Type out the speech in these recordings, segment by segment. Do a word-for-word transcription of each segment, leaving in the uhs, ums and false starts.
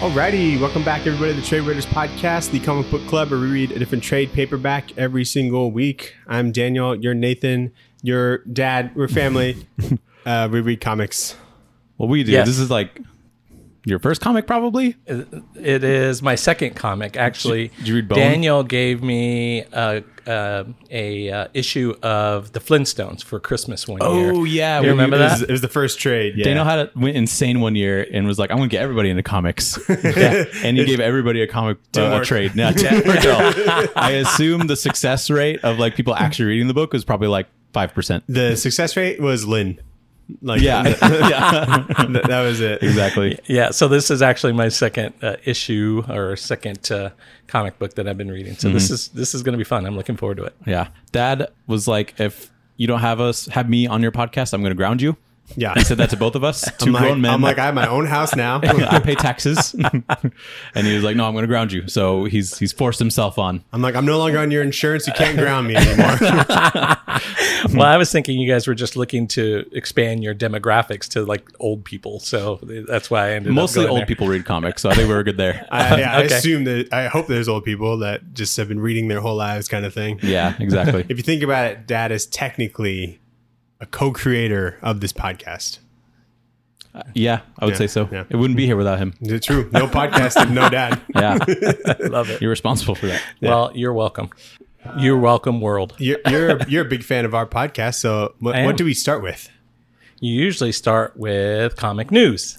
Alrighty, welcome back everybody to the Trade Raiders Podcast, the comic book club where we read a different trade paperback every single week. I'm Daniel, you're Nathan, your dad, we're family. uh, we read comics. Well, we do. Yes. This is like your first comic, probably? It is my second comic, actually. Did you read Bone? Daniel gave me a, a, a uh, issue of the Flintstones for Christmas one year. Oh, yeah. Do you remember it that? Was, it was the first trade, yeah. Daniel had a, went insane one year and was like, I'm going to get everybody into comics. Yeah. And he gave everybody a comic uh, a trade. No, didn't work at all. I assume the success rate of like people actually reading the book was probably like five percent. The success rate was Lynn. Like, Yeah. yeah. that, that was it. Exactly. Yeah, so this is actually my second uh, issue or second uh, comic book that I've been reading. So this is this is going to be fun. I'm looking forward to it. Yeah. Dad was like, if you don't have us, have me on your podcast, I'm going to ground you. Yeah. He said that to both of us, two I'm like, grown men. I'm like, I have my own house now. I pay taxes. And he was like, no, I'm going to ground you. So he's he's forced himself on. I'm like, I'm no longer on your insurance. You can't ground me anymore. Well, I was thinking you guys were just looking to expand your demographics to like old people. So that's why I ended Mostly up going old there. people read comics, so I think we were good there. I, yeah, I Okay. assume that, I hope there's old people that just have been reading their whole lives kind of thing. Yeah, exactly. If you think about it, Dad is technically a co-creator of this podcast. Yeah, I would Yeah, say so. yeah. It wouldn't be here without him. It's true. No podcast and no dad. Yeah, Love it. you're responsible for that. Well, you're welcome. You're welcome, world. You're you're, you're a big fan of our podcast, so what, I am. what do we start with? You usually start with comic news.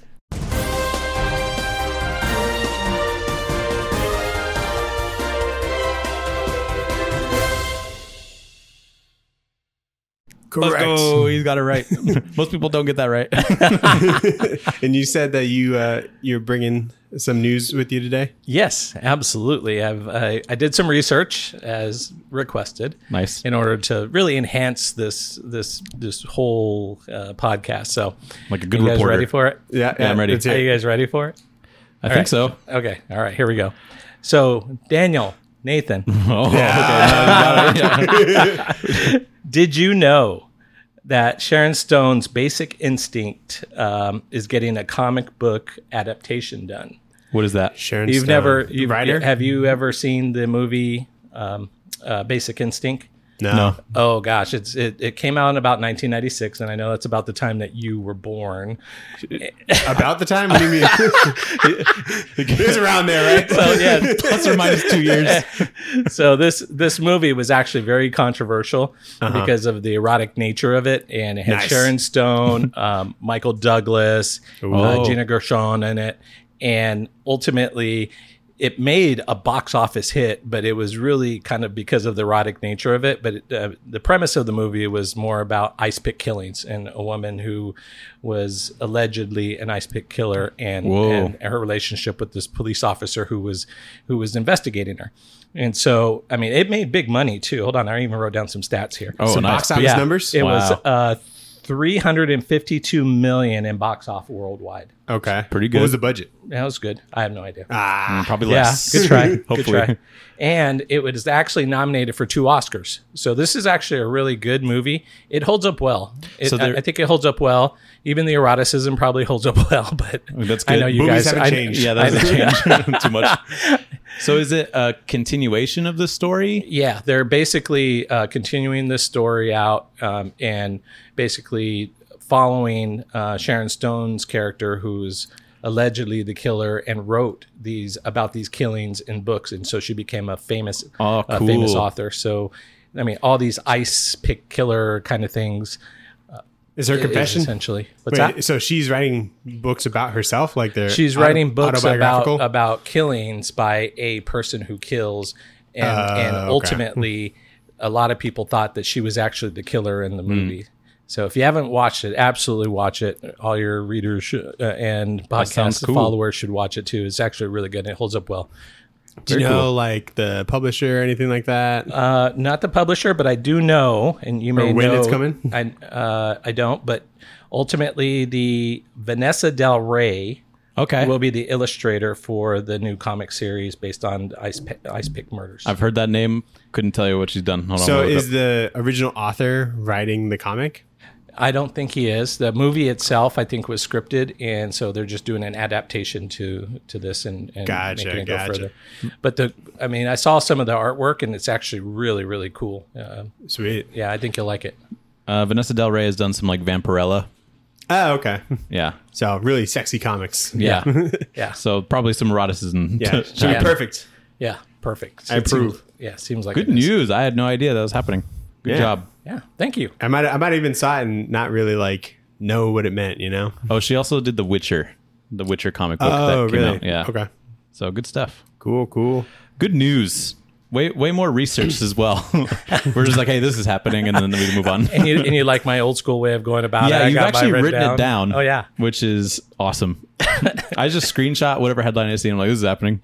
Let's go. He's got it right. Most people don't get that right. And you said that you uh, you're bringing some news with you today. Yes, absolutely. I've I, I did some research as requested Nice. in order to really enhance this this this whole uh, podcast. So, Like a good you guys reporter. ready for it? Yeah, Yeah, I'm ready. that's Are it. you guys ready for it? I All think right. so. Okay. All right. Here we go. So, Daniel, Nathan, Oh, okay. No, you got it. Yeah. did you know that Sharon Stone's Basic Instinct um, is getting a comic book adaptation done? What is that? Sharon You've Stone. never, you've, writer? have you ever seen the movie um, uh, Basic Instinct? No. No. Oh gosh, it's it, it came out in about nineteen ninety-six, and I know that's about the time that you were born. About the time? What do you mean? It was around there, right? So yeah, Plus or minus two years. so this this movie was actually very controversial Uh-huh. because of the erotic nature of it, and it had Nice. Sharon Stone, um, Michael Douglas, uh, Oh. Gina Gershon in it, and ultimately it made a box office hit, but it was really kind of because of the erotic nature of it. But it, uh, the premise of the movie was more about ice pick killings and a woman who was allegedly an ice pick killer, and, Whoa. and her relationship with this police officer who was who was investigating her. And so, I mean, it made big money too. Hold on, I even wrote down some stats here. Oh, Some nice. box office numbers? It was Wow. uh, three hundred fifty-two million in box office worldwide. Okay. Pretty What good. was the budget? That was good. I have no idea. Ah. Probably Yeah, less. good try. Good Hopefully. try. And it was actually nominated for two Oscars. So this is actually a really good movie. It holds up well. It, So I, there- I think it holds up well. Even the eroticism probably holds up well. But That's I good. know you Movies guys haven't I- changed. Yeah, that doesn't change too much. So is it a continuation of the story? Yeah, they're basically uh, continuing this story out um, and basically following uh, Sharon Stone's character, who's allegedly the killer and wrote these about these killings in books, and so she became a famous, Oh, a famous cool. author. So, I mean, all these ice pick killer kind of things. Is her is confession? essentially what's Wait, that? so she's writing books about herself, like they're She's auto- writing books about autobiographical? about killings by a person who kills, and Uh, and okay. ultimately, a lot of people thought that she was actually the killer in the movie. So if you haven't watched it, absolutely watch it. All your readers should, uh, and sounds podcast cool. followers should watch it too. It's actually really good. And it holds up well. Do you Very know cool. like the publisher or anything like that? Uh, not the publisher, but I do know, and you may Or when know it's coming? I uh, I don't, but ultimately, the Vanessa Del Rey Okay. will be the illustrator for the new comic series based on the Ice Pick, Ice Pick Murders. I've heard that name. Couldn't tell you what she's done. Hold on. So I'll look is up. the original author writing the comic? I don't think he is. The movie itself, I think, was scripted, and so they're just doing an adaptation to to this and, and Gotcha, making it gotcha. go further. But the, I mean, I saw some of the artwork, and it's actually really, really cool. Uh, Sweet. yeah, I think you'll like it. Uh, Vanessa Del Rey has done some like Vampirella. Oh, okay. Yeah. So really sexy comics. Yeah. Yeah, So probably some eroticism. Yeah. to- Should Yeah. be perfect. yeah, perfect. I It seems- approve. yeah, seems like Good it is. news. I had no idea that was happening. Good Yeah. job. Yeah, thank you. I might I might even saw it and not really like know what it meant, you know? Oh, she also did The Witcher, the Witcher comic book Oh, that came really? out. Yeah. Okay. So good stuff. Cool, cool. Good news. Way way more research as well. We're just like, hey, this is happening, and then we move on. And you, and you like my old school way of going about it? Yeah, I you've got actually mine written it down. Oh yeah. Which is awesome. I just screenshot whatever headline I see. I'm like, this is happening.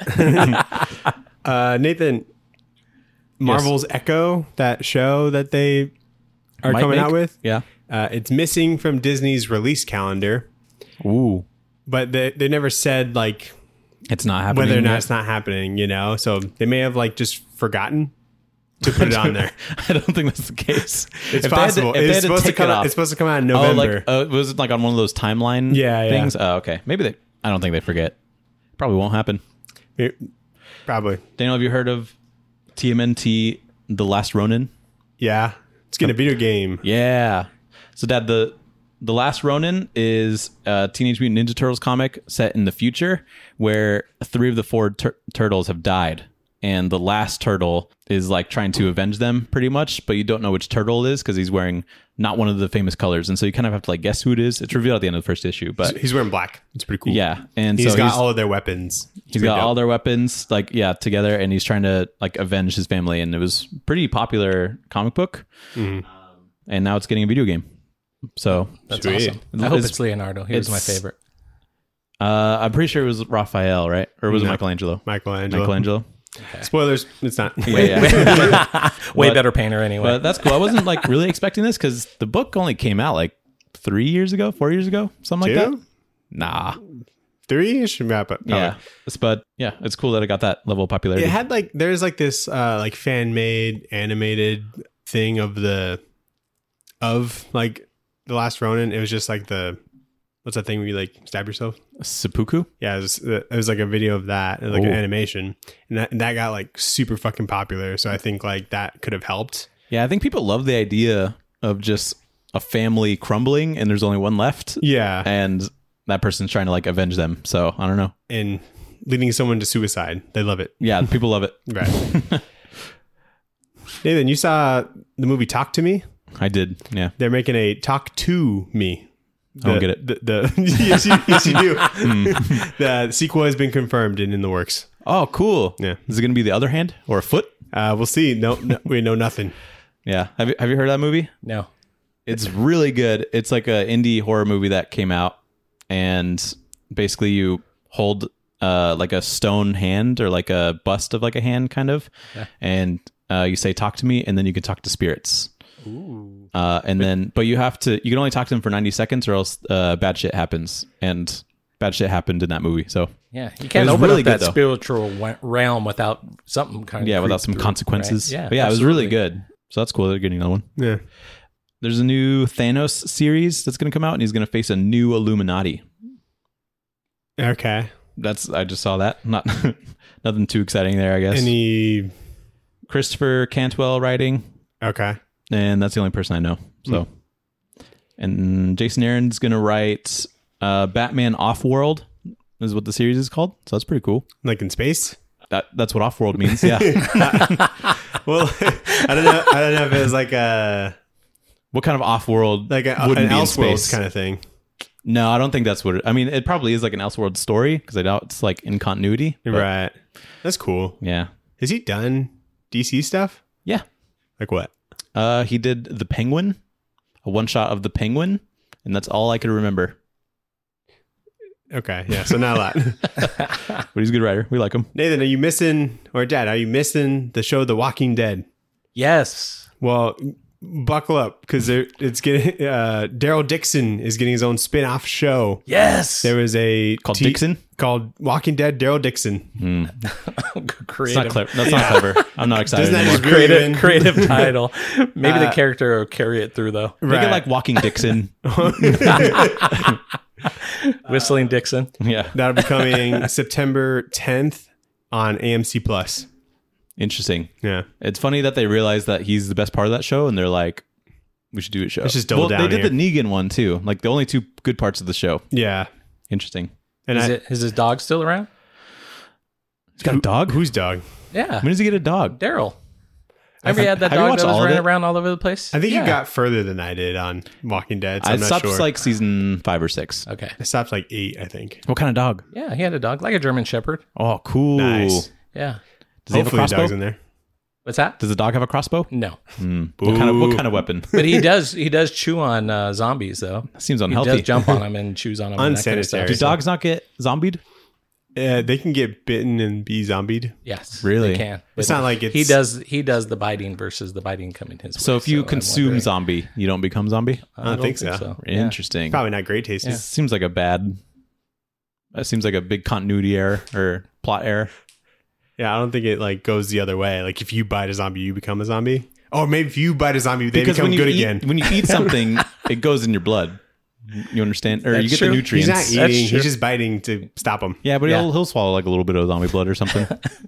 Uh, Nathan, Marvel's Echo, that show that they are Might coming make- out with, Yeah. uh, it's missing from Disney's release calendar, Ooh. but they, they never said like It's not happening. whether or not yet. it's not happening, you know? So they may have like just forgotten to put it on there. I don't think that's the case. It's If they had to- possible. if they It's had to supposed to take come it out. off- It's supposed to come out in Oh, November. like uh, was it like on one of those timeline Yeah, yeah. things? Oh, okay. Maybe they. I don't think they forget. Probably won't happen. It- probably. Daniel, have you heard of T M N T: The Last Ronin? Yeah. It's getting a video game. Yeah. So, Dad, the the Last Ronin is a Teenage Mutant Ninja Turtles comic set in the future where three of the four tur- turtles have died. And the last turtle is like trying to avenge them pretty much, but you don't know which turtle it is because he's wearing not one of the famous colors. And so you kind of have to like guess who it is. It's revealed at the end of the first issue, but He's wearing black. It's pretty cool. yeah. And He's so got he's, all of their weapons. It's he's pretty got dope. all their weapons like, yeah, together. And he's trying to like avenge his family. And it was pretty popular comic book. Mm-hmm. And now it's getting a video game. So That's Sweet. awesome. I hope It's- it's Leonardo. He was my it's- favorite. Uh, I'm pretty sure it was Raphael, right? Or was No. it Michelangelo? Michelangelo. Michelangelo. Spoilers. It's not. Yeah, yeah. Way But- better painter anyway. But that's cool. I wasn't like really expecting this because the book only came out like three years ago, four years ago, something like Two? that. Nah. Three? It should wrap up. Yeah. It's- But yeah, it's cool that it got that level of popularity. It had like there's like this uh like fan made animated thing of the of like the Last Ronin. It was just like the what's that thing where you like stab yourself? Seppuku? Yeah, it was, it was like a video of that, like Ooh. an animation, and that and that got like super fucking popular. So I think like that could have helped. Yeah, I think people love the idea of just a family crumbling and there's only one left. Yeah, And that person's trying to like avenge them. So I don't know. and leading someone to suicide, they love it. Yeah, people love it. Right. Nathan, you saw the movie Talk to Me? I did. Yeah. They're making a Talk to Me. I don't The- get it. The, the yes, you, yes, you do. The sequel has been confirmed and in the works. Oh, cool. Yeah. Is it going to be the other hand or a foot? Uh, we'll see. No, no, we know nothing. Yeah. Have you, have you heard of that movie? no. It's really good. It's like a indie horror movie that came out, and basically you hold uh, like a stone hand or like a bust of like a hand, kind of, and uh, you say "talk to me," and then you can talk to spirits. Ooh. Uh, and then, but you have to. You can only talk to them for ninety seconds, or else uh, bad shit happens. And bad shit happened in that movie. So Yeah, you can't was open really up that good, though. spiritual wa- realm without something kind of yeah, without creep some through, consequences. right? Yeah, but yeah, it was really absolutely. good. So that's cool. They're getting another one. Yeah. There's a new Thanos series that's going to come out, and he's going to face a new Illuminati. Okay. That's I just saw that. Not nothing too exciting there, I guess. Any? Christopher Cantwell writing, Okay. and that's the only person I know. So, and Jason Aaron's going to write uh, Batman Offworld is what the series is called. So that's pretty cool. Like in space? That that's what Offworld means. Yeah. Well, I don't know. I don't know if it was like a What kind of Offworld like a, wouldn't an be in Elseworlds space? kind of thing. No, I don't think that's what it. I mean, it probably is like an Elseworld story because I doubt it's like in continuity. but Right. That's cool. Yeah. Has he done D C stuff? Yeah. Like what? Uh, he did the Penguin, a one shot of the Penguin, and that's all I could remember. Okay. Yeah. So not a lot. But he's a good writer. We like him. Nathan, are you missing, or Dad, are you missing the show The Walking Dead? Yes. Well, buckle up because it's getting uh, Daryl Dixon is getting his own spin-off show. Yes. There was a Called t- Dixon? called Walking Dead Daryl Dixon. It's creative, not clever. That's not clever. I'm not excited Doesn't that anymore. just really creative, win? creative title. Maybe the Uh, character will carry it through though. Make it like Walking Dixon. Whistling Dixon. Yeah. That'll be coming September tenth on A M C Plus. Interesting. Yeah. It's funny that they realize that he's the best part of that show, and they're like, "We should do a show." Let's just double well, down They did here. the Negan one too. Like the only two good parts of the show. Yeah. Interesting. And Is, I, it, is his dog still around? He's got a dog. whose dog? Yeah. When does he get a dog? Daryl. Remember he had that Have you dog watched that was all of running it? around all over the place? I think yeah. you got further than I did on Walking Dead. So I I'm not stopped sure. like season five or six. Okay. I stopped like eight, I think. What kind of dog? Yeah, he had a dog, like a German Shepherd. Oh, cool. Nice. Yeah. Does he have a Hopefully the crossbow? dog's in there. What's that? Does the dog have a crossbow? No. Mm. What kind of what Boo. kind of weapon? But he does he does chew on uh, zombies though. Seems He unhealthy. does jump on them and chews on them. and that kind of stuff. Unsanitary. Do dogs not get zombied? Uh, they can get bitten and be zombied. Yes. Really? They can. It's But not like it's he does he does the biting versus the biting coming his way. So if you I'm consume wondering- zombie, you don't become zombie? I don't think so. Yeah. Interesting. Probably not great tasting. It seems like a bad. That seems like a big continuity error or plot error. Yeah, I don't think it like goes the other way. Like if you bite a zombie, you become a zombie. Or maybe if you bite a zombie, they become when you good eat, again. when you eat something, it goes in your blood. You understand, or That's you get true. the He's nutrients. not That's eating. true. He's just biting to stop him. Yeah, but Yeah. he'll he'll swallow like a little bit of zombie blood or something.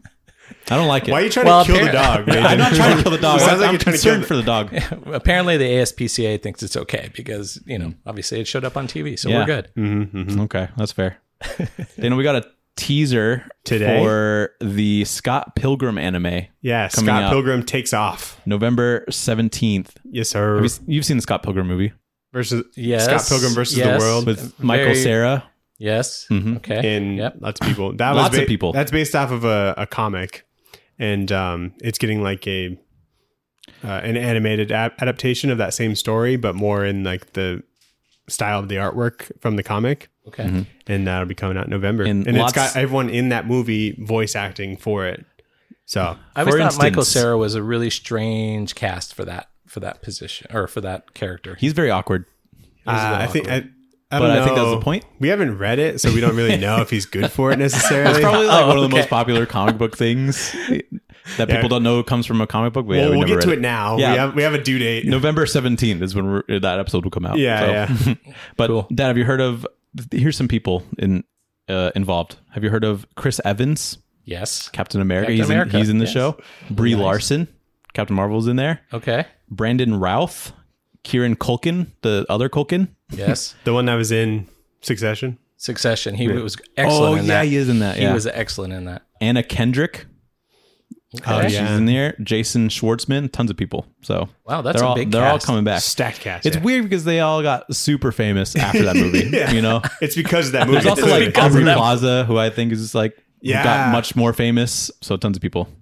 I don't like it. Why are you trying Well, to kill the appar- dog? Nathan? I'm not trying to kill the dog. Sounds like I'm you're trying to kill concerned the- for the dog. Apparently the A S P C A thinks it's okay because, you know, obviously it showed up on T V, so Yeah. we're good. Mm-hmm. Okay, that's fair. Then we got a teaser Today? for the Scott Pilgrim anime, Yeah, Coming Scott out. Pilgrim takes off. November seventeenth. Yes, sir. Have you, you've seen the Scott Pilgrim movie Versus Yes. Scott Pilgrim versus Yes. the world. with Michael Very- Cera? Yes. Mhm. Okay. and Yep. lots of people. That Lots was of people. That's based off of a, a comic, and um, it's getting like a uh, an animated a- adaptation of that same story, but more in like the style of the artwork from the comic. Okay. Mm-hmm. And that'll be coming out in November. And And, lots- it's got everyone in that movie voice acting for it. So I always For thought Michael instance- Cera was a really strange cast for that for that position or for that character. He's very awkward, uh, I think I, I but don't I think know. that's the point. We haven't read it, so we don't really know if he's good for it necessarily. It's probably like Oh, one of the okay. most popular comic book things that Yeah. people don't know comes from a comic book. But yeah, well, we we'll never get to read it now. Yeah. We have we have a due date. November seventeenth is when we're, that episode will come out. Yeah, So- But Cool. Dad, have you heard of? Here's some people in uh, involved. Have you heard of Chris Evans, Yes. Captain America? Captain he's America, in. He's in the yes. show. Brie Nice. Larson, Captain Marvel's in there. Okay. Brandon Routh, Kieran Culkin, the other Culkin. Yes. The one that was in Succession. Succession. He was excellent Oh in yeah, that. he is in that. He Yeah. was excellent in that. Anna Kendrick. Okay. Oh, She's yeah. in there. Jason Schwartzman. Tons of people. So Wow, that's they're a all big they're all cast. coming back. Stacked cast. It's yeah. weird because they all got super famous after that movie. Yeah. You know, It's because of that movie. there's also It's like because of Aubrey that- Plaza, who I think is just like Yeah. got much more famous. So tons of people.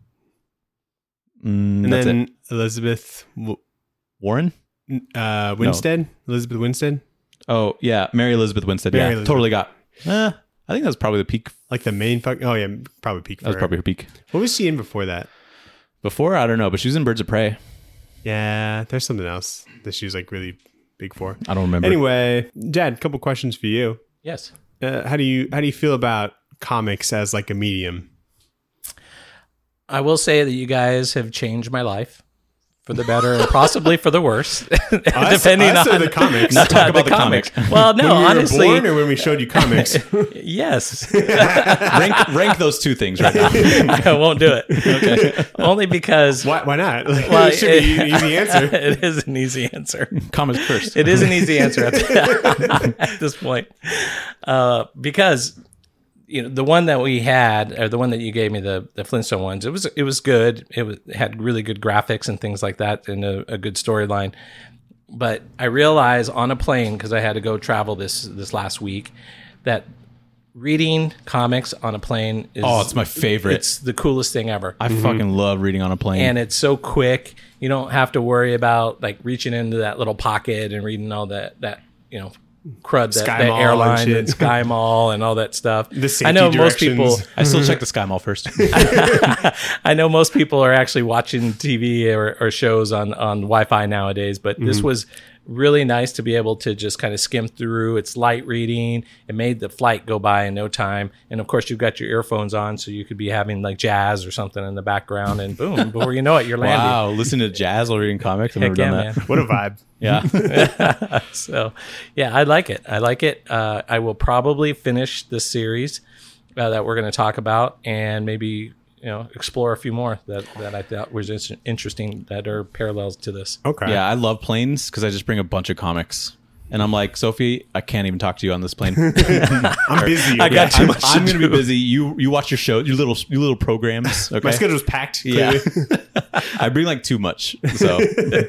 Mm, and that's then it. Elizabeth W- Warren. uh, Winstead. Elizabeth Winstead. Oh yeah, Mary Elizabeth Winstead. Mary yeah, Elizabeth. totally got. Uh, I think that was probably the peak. Like the main fuck. Oh yeah, probably peak. For That was her. probably her peak. What was she in before that? Before I don't know, but she was in Birds of Prey. Yeah, there's something else that she was like really big for. I don't remember. Anyway, Dad, a couple questions for you. Yes. Uh, how do you how do you feel about comics as like a medium? I will say that you guys have changed my life for the better and possibly for the worse, depending us or on the comics? Not talk about the comics. Well, no, when we honestly, were born or when we showed you comics? yes. rank rank those two things right now. I won't do it. Okay. Only because why, why not? Like, Well, it should be an easy answer. it is an easy answer. Comics first. It is an easy answer at, at this point, uh, because you know the one that we had, or the one that you gave me, the the Flintstone ones. It was it was good. It, was, it had really good graphics and things like that, and a, a good storyline. But I realized on a plane, because I had to go travel this this last week, that reading comics on a plane is Oh, it's my favorite. It's the coolest thing ever. I fucking love reading on a plane. And it's so quick. You don't have to worry about like reaching into that little pocket and reading all that that you know crud that, Sky that Mall and airline shit. and Sky Mall and all that stuff. The safety I know most people. directions. I still check the Sky Mall first. I know most people are actually watching T V or, or shows on, on Wi-Fi nowadays, but Mm-hmm. this was really nice to be able to just kind of skim through. It's light reading. It made the flight go by in no time. And of course, you've got your earphones on, so you could be having like jazz or something in the background, and boom, before you know it, you're landing. Wow, listen to jazz while reading comics. I've Heck never yeah, done that. man. What a vibe. Yeah. So, yeah, I like it. I like it. Uh, I will probably finish this series uh, that we're going to talk about, and maybe you know explore a few more that, that I thought was in- interesting that are parallels to this. Okay. Yeah, I love planes because I just bring a bunch of comics. And I'm like, Sophie, I can't even talk to you on this plane. I'm busy. I got too I'm, much to I'm going to be do. busy. You you watch your show, your little your little programs. Okay. My schedule's packed. Yeah. Clearly. I bring like too much. So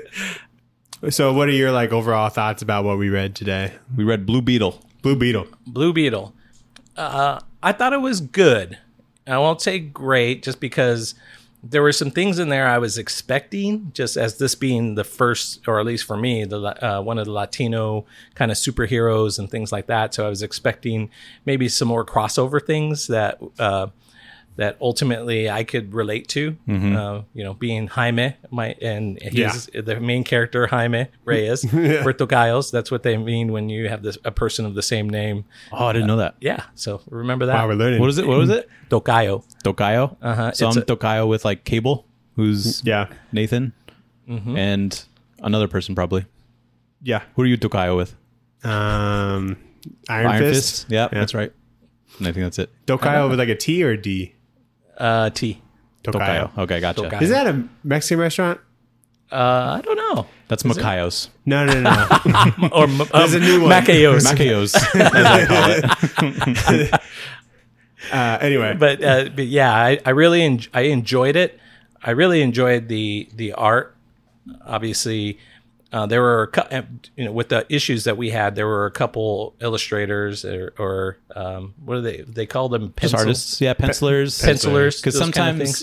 So, what are your like overall thoughts about what we read today? we read Blue Beetle. Blue Beetle. Blue Beetle. Uh, I thought it was good. I won't say great, just because there were some things in there I was expecting, just as this being the first, or at least for me, the uh, one of the Latino kind of superheroes and things like that. So I was expecting maybe some more crossover things that uh, that ultimately I could relate to. Uh, you know, being Jaime, my and he's the main character, Jaime Reyes, Puerto Gallos. That's what they mean when you have this a person of the same name. Oh, I didn't know that. Yeah, so remember that. Wow, we're learning. What is it? What was it? Tocayo. Tocayo. Uh-huh. So It's I'm a- Tocayo with like Cable, who's Yeah. Nathan, and another person probably. Yeah. Who are you Tocayo with? Um, Iron, Iron Fist. Fist. Yeah, that's right. And I think that's it. Tokayo with like a T or a D? Uh, T. Tokayo. Tocayo. Okay, gotcha. Tocayo. Is that a Mexican restaurant? Uh, I don't know. That's Macayos. No, no, no. no. Or um, There's a new one. Macayos. Macayos, as I call it. uh, anyway, but uh, but yeah, I, I really en- I enjoyed it. I really enjoyed the the art. Obviously, uh, there were a cou- you know with the issues that we had, there were a couple illustrators or, or um, what do they they call them? Just Pencil- artists. Yeah, pencilers. pencilers. Because those kind of sometimes things.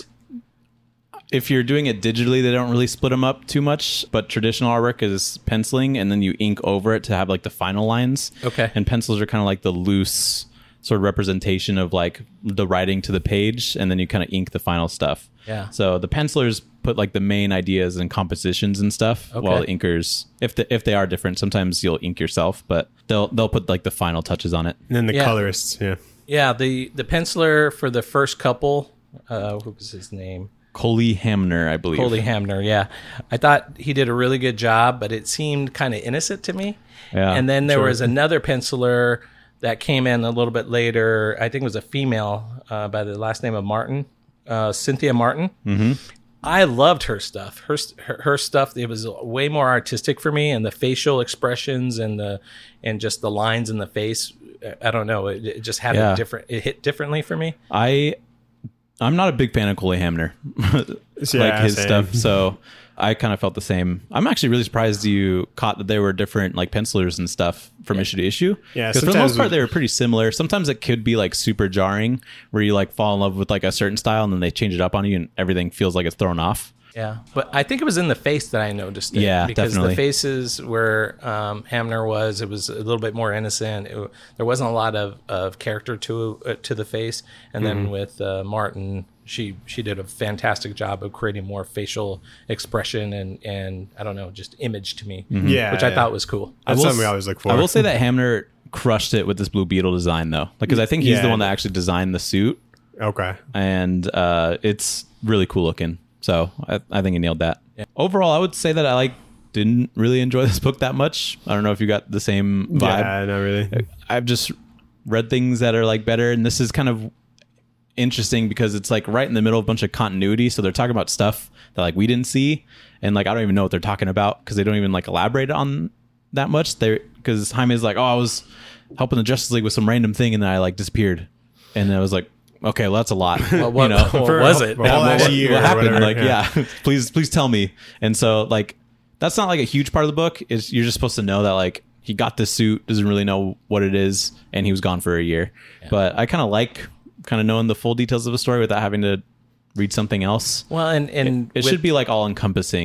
if you're doing it digitally, they don't really split them up too much. But traditional artwork is penciling, and then you ink over it to have like the final lines. Okay. And pencils are kind of like the loose sort of representation of like the writing to the page, and then you kind of ink the final stuff. Yeah. So the pencilers put like the main ideas and compositions and stuff, Okay. while the inkers, if the, if they are different, sometimes you'll ink yourself, but they'll they'll put like the final touches on it. and then the Yeah. colorists. Yeah. Yeah, the the penciler for the first couple, uh, what was his name? Coley Hamner, I believe. Coley Hamner, yeah. I thought he did a really good job, but it seemed kind of innocent to me. Yeah, and then there sure. was another penciler that came in a little bit later. I think it was a female uh, by the last name of Martin, uh, Cynthia Martin. Mm-hmm. I loved her stuff. Her, her her stuff. It was way more artistic for me, and the facial expressions and the and just the lines in the face. I don't know. It, it just had Yeah. a different. It hit differently for me. I I'm not a big fan of Coley Hamner, Yeah, like his same. stuff. So I kind of felt the same. I'm actually really surprised you caught that there were different like pencilers and stuff from issue to issue. Yeah, because for the sometimes most part we- they were pretty similar. Sometimes it could be like super jarring, where you like fall in love with like a certain style and then they change it up on you and everything feels like it's thrown off. Yeah, but I think it was in the face that I noticed it. Yeah, because definitely. the faces where um, Hamner was, it was a little bit more innocent. It, there wasn't a lot of, of character to uh, to the face, and Mm-hmm. then with uh, Martin, she she did a fantastic job of creating more facial expression and and I don't know, just image to me, Yeah, which I yeah. thought was cool. That's will something we s- always look for. I will say that Hamner crushed it with this Blue Beetle design though, because I think he's Yeah. the one that actually designed the suit, Okay. and uh, it's really cool looking. So I, I think he nailed that. Overall, I would say that I like didn't really enjoy this book that much. I don't know if you got the same vibe. Yeah, not really. I've just read things that are like better, and this is kind of interesting because it's like right in the middle of a bunch of continuity. So they're talking about stuff that like we didn't see, and like I don't even know what they're talking about because they don't even like elaborate on that much. They because Jaime's like, oh, I was helping the Justice League with some random thing, and then I like disappeared, and I was like, okay, well that's a lot. Well, what, you know, what For- was it? for a whole Yeah, last what, year what or happened? whatever, Like, yeah. yeah, please, please tell me. And so, like, that's not like a huge part of the book. Is you're just supposed to know that like he got this suit, doesn't really know what it is, and he was gone for a year. But I kind of like kind of knowing the full details of the story without having to read something else. Well, and and It with- should be like all encompassing.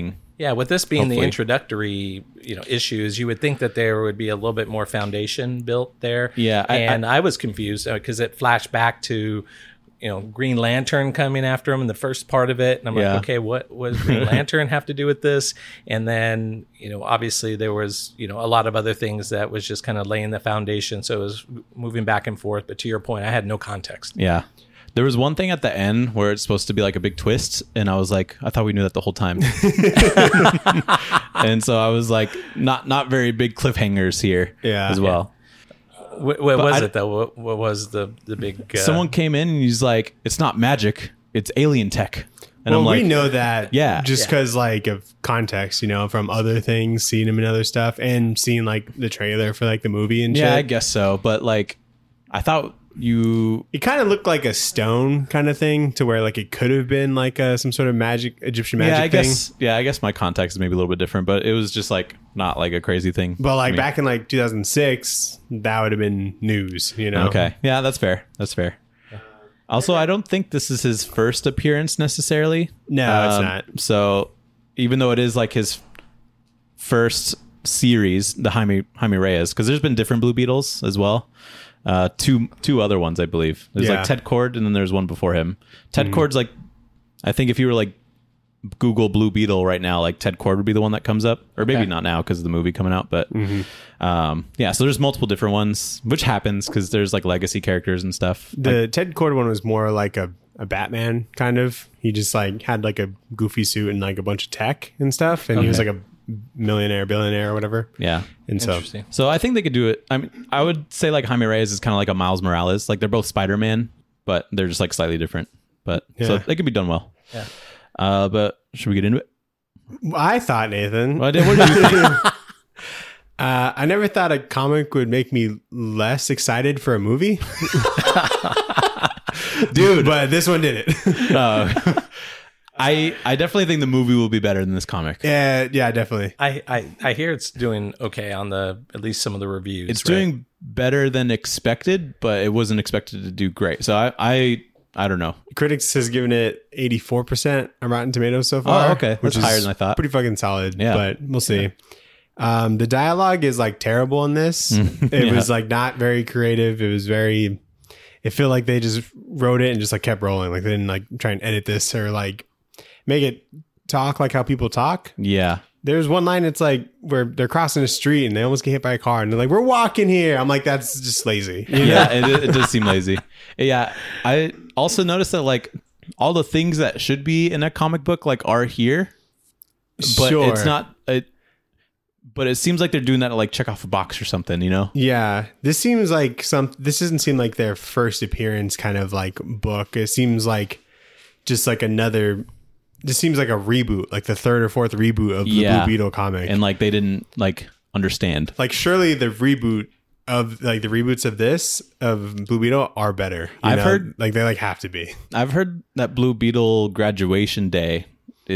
Yeah, with this being Hopefully. the introductory, you know, issues, you would think that there would be a little bit more foundation built there. Yeah, I- and I, I was confused because it flashed back to, you know, Green Lantern coming after him in the first part of it, and I'm Yeah. like, okay, what what does Green Lantern have to do with this? And then, you know, obviously there was, you know, a lot of other things that was just kind of laying the foundation, so it was moving back and forth. But to your point, I had no context. Yeah. There was one thing at the end where it's supposed to be like a big twist, and I was like, I thought we knew that the whole time. And so I was like, not not very big cliffhangers here Yeah. as well. What, what was I- it though? What, what was the the big? Uh, Someone came in and he's like, it's not magic, it's alien tech. And well, I'm like, we know that, Yeah. just Yeah. because like of context, you know, from other things, seeing him in other stuff, and seeing like the trailer for like the movie and yeah, I shit. guess so. But like, I thought you, It kind of looked like a stone kind of thing, to where like it could have been like a, some sort of magic Egyptian magic yeah, I thing. guess, yeah, I guess my context is maybe a little bit different, but it was just like not like a crazy thing. But like to me. back in like two thousand six, that would have been news, you know. Okay. Yeah, that's fair. That's fair. Also, I don't think this is his first appearance necessarily. No, it's Um, not. So, even though it is like his first series, the Jaime Jaime Reyes, because there's been different Blue Beetles as well. Uh, two two other ones, I believe. There's Yeah. like Ted Cord, and then there's one before him. Ted Cord's like, I think if you were like Google Blue Beetle right now, like Ted Cord would be the one that comes up, or maybe Okay. not now because of the movie coming out. But um, yeah, so there's multiple different ones, which happens because there's like legacy characters and stuff. The Ted Cord one was more like a, a Batman kind of. He just like had like a goofy suit and like a bunch of tech and stuff, and he was Okay. like a millionaire, billionaire, or whatever. Yeah. And so Interesting. So I think they could do it. I mean, I would say like Jaime Reyes is kind of like a Miles Morales. Like they're both Spider-Man, but they're just like slightly different. But so Yeah. they could be done well. Yeah. Uh, but should we get into it? I thought, Nathan, What did, what did you think? uh, I never thought a comic would make me less excited for a movie, dude. But this one did it. Uh, I I definitely think the movie will be better than this comic. yeah, yeah, definitely. I, I I hear it's doing okay on the at least some of the reviews. It's right? doing better than expected, but it wasn't expected to do great. So I I, I don't know. Critics has given it eighty-four percent on Rotten Tomatoes so far. Oh, okay. That's higher than I thought. Pretty fucking solid. Yeah. But we'll see. Um, the dialogue is like terrible in this. It Yeah. was like not very creative. It was very, it felt like they just wrote it and just like kept rolling. Like they didn't like try and edit this or like make it talk like how people talk. Yeah. There's one line, it's like where they're crossing a street and they almost get hit by a car and they're like, we're walking here. I'm like, that's just lazy. You know? Yeah, it, it does seem lazy. Yeah, I also noticed that like all the things that should be in a comic book like are here, but Sure. it's not. It, but it seems like they're doing that to like check off a box or something, you know? Yeah, this seems like some. This doesn't seem like their first appearance, kind of like book. It seems like just like another. This seems like a reboot, like the third or fourth reboot of the Yeah. Blue Beetle comic. And like they didn't like understand. like surely the reboot of like the reboots of this of Blue Beetle are better. you I've know? heard- like they like have to be. I've heard that Blue Beetle graduation day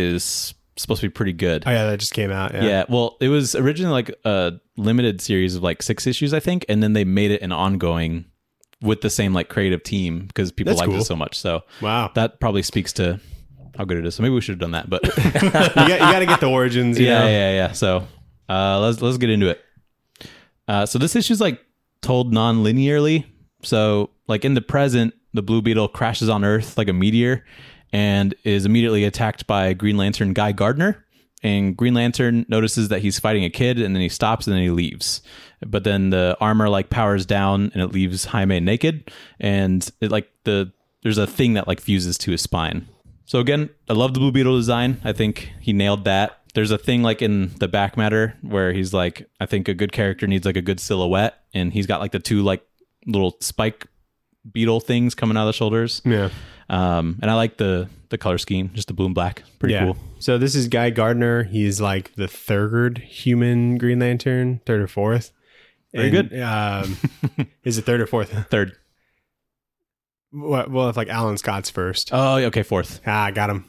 is supposed to be pretty good. Oh yeah, that just came out. Yeah, Yeah, well, it was originally like a limited series of like six issues, I think, and then they made it an ongoing with the same like creative team because people That's liked cool. it so much. So Wow. that probably speaks to how good it is. So maybe we should have done that, but you got you got to get the origins. You yeah, know? yeah, yeah. So uh, let's let's get into it. Uh, so this issue's like told non-linearly. So like in the present, the Blue Beetle crashes on Earth like a meteor and is immediately attacked by Green Lantern Guy Gardner. And Green Lantern notices that he's fighting a kid, and then he stops and then he leaves. But then the armor like powers down and it leaves Jaime naked, and it like the there's a thing that like fuses to his spine. So again, I love the Blue Beetle design. I think he nailed that. There's a thing like in the back matter where he's like, I think a good character needs like a good silhouette, and he's got like the two like little spike beetle things coming out of the shoulders. yeah. Um, and I like the the color scheme, just the blue and black. Pretty yeah. cool. So this is Guy Gardner. He's like the third human Green Lantern, third or fourth. Very And, good. Um, is it third or fourth? Third. Well, well, if like Alan Scott's first. Oh, okay, fourth. Ah, I got him.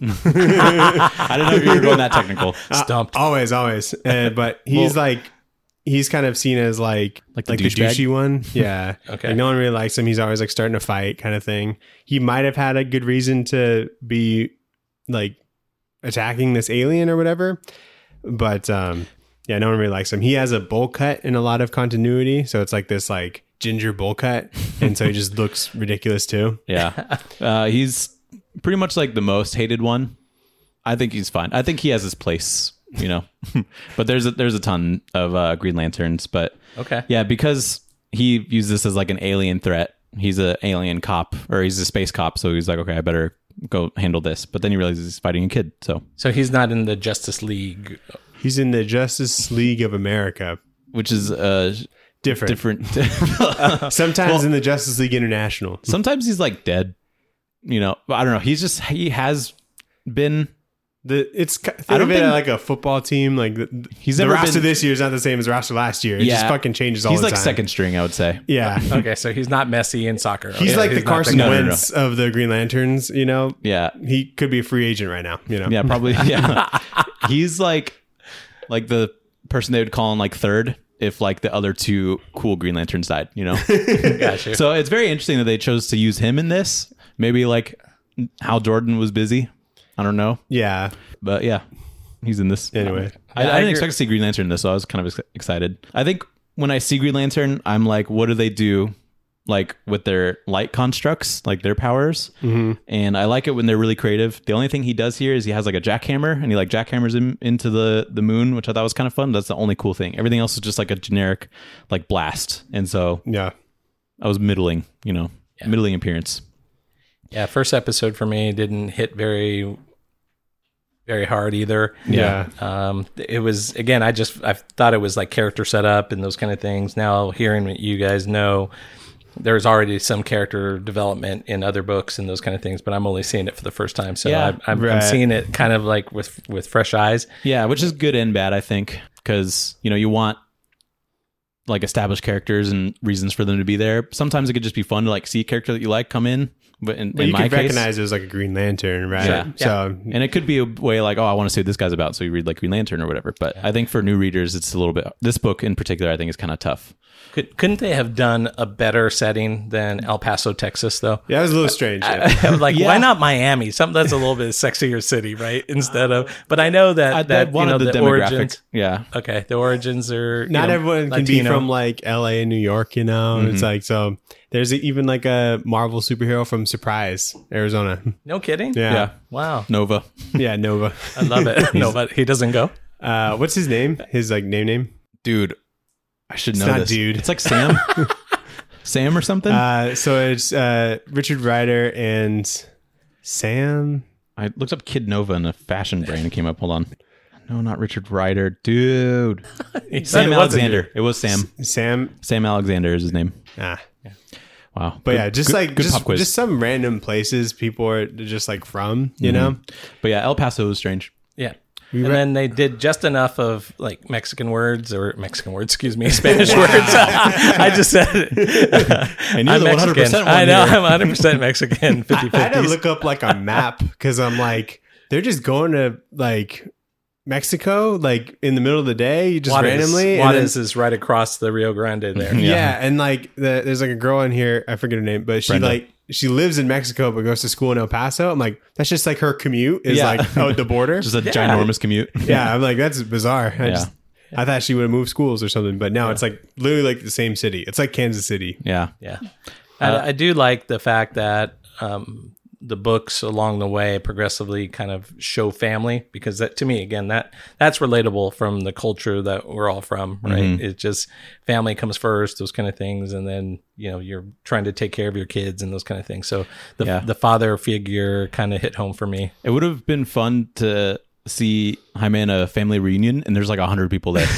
I didn't know if you were going that technical. Stumped. Uh, always, always. Uh, but he's Well- like, he's kind of seen as like Like like the the, douchebag? douchey one. Yeah. Okay. Like no one really likes him. He's always like starting a fight kind of thing. He might have had a good reason to be like attacking this alien or whatever. but um, yeah, no one really likes him. He has a bowl cut in a lot of continuity, so it's like this like ginger bowl cut, and so he just looks ridiculous too. Yeah, uh, he's pretty much like the most hated one. I think he's fine. I think he has his place, you know. But there's a, there's a ton of uh, Green Lanterns, but Okay. yeah, because he views this as like an alien threat. He's an alien cop, or he's a space cop, so he's like, okay, I better go handle this. But then he realizes he's fighting a kid, so So he's not in the Justice League. He's in the Justice League of America. which is uh Different. different. Sometimes in the Justice League International. Sometimes he's like dead. You know, I don't know. He's just he has been. The it's think I don't of it think- like a football team. Like the, He's the never roster been- this year is not the same as the roster last year. It Yeah. just fucking changes all He's the like time. second string, I would say. Yeah. Okay, so he's not Messi in soccer. He's Okay, like the not Carson guy. No, no, no. Wentz of the Green Lanterns, you know? Yeah, He could be a free agent right now, you know? yeah, probably. Yeah, he's like like the person they would call in like third if like the other two cool Green Lanterns died. You know. Gotcha. So it's very interesting that they chose to use him in this. Maybe like Hal Jordan was busy. I don't know, Yeah. but yeah, he's in this. Anyway. I, Yeah, I I didn't agree. expect to see Green Lantern in this, so I was kind of ex- excited. I think when I see Green Lantern, I'm like, what do they do, like with their light constructs, like their powers? Mm-hmm. And I like it when they're really creative. The only thing he does here is he has like a jackhammer, and he like jackhammers him into the the moon, which I thought was kind of fun. That's the only cool thing. Everything else is just like a generic like blast, and so Yeah. I was middling, you know, middling appearance. Yeah, first episode for me didn't hit very, very hard either. Yeah. Um, it was again. I just I thought it was like character setup and those kind of things. Now hearing what you guys know, there's already some character development in other books and those kind of things, but I'm only seeing it for the first time. So Yeah, I'm, I'm, right. I'm seeing it kind of like with with fresh eyes. Yeah, which is good and bad, I think, because you know you want like established characters and reasons for them to be there. Sometimes it could just be fun to like see a character that you like come in. But in, But in you my can case, recognize it as like a Green Lantern, right? Yeah. So and it could be a way like, oh, I want to see what this guy's about, so you read like Green Lantern or whatever. But I think for new readers, it's a little bit. This book in particular, I think, is kind of tough. Could, couldn't they have done a better setting than El Paso, Texas, though? yeah, it was a little strange. Yeah. I was like, Yeah. why not Miami? Something that's a little bit sexier city, right? Instead of, but I know that I, that one you know of the, the demographics. origins. Yeah, Okay, the origins are you Not know, everyone can Latino. be from like L A and New York, you know? Mm-hmm. It's like, so there's even like a Marvel superhero from Surprise, Arizona. No kidding. Yeah. yeah. Wow, Nova. Yeah, Nova. I love it. no, but he doesn't go. Uh, what's his name? His like name name? Dude, I should It's know not this. dude. It's like Sam, Sam or something. Uh, so it's uh, Richard Rider and Sam. I looked up Kid Nova in a fashion brain and came up. Hold on. No, not Richard Ryder, dude. He said Sam it wasn't Alexander. you. It was Sam. Sam. Sam Alexander is his name. Ah. Wow. But Good- yeah, just good- like good just, pop quiz. just some random places people are just like from, you Mm-hmm. know? But yeah, El Paso was strange. Yeah. And then they did just enough of like Mexican words or Mexican words, excuse me, Spanish words. I just said it. And you're I'm the one hundred percent Mexican. one I know, here. I'm one hundred percent Mexican, fifty I had to fifty. look up like a map because I'm like, they're just going to like Mexico, like in the middle of the day, just randomly. and then- Juarez is right across the Rio Grande there. yeah. Yeah. and like the, there's like a girl in here, I forget her name, but she Brenda. like she lives in Mexico but goes to school in El Paso. I'm like, that's just like her commute is Yeah. like out the border. Just a ginormous commute. yeah, I'm like, that's bizarre. I Yeah. just I thought she would have moved schools or something, but now it's like literally like the same city. It's like Kansas City. Yeah. Yeah. I, I do like the fact that um, the books along the way progressively kind of show family, because that to me, again, that that's relatable from the culture that we're all from, right? Mm-hmm. It's just family comes first, those kind of things. And then, you know, you're trying to take care of your kids and those kind of things. So the, Yeah. the father figure kind of hit home for me. It would have been fun to see Jaime in a family reunion and there's like a hundred people there.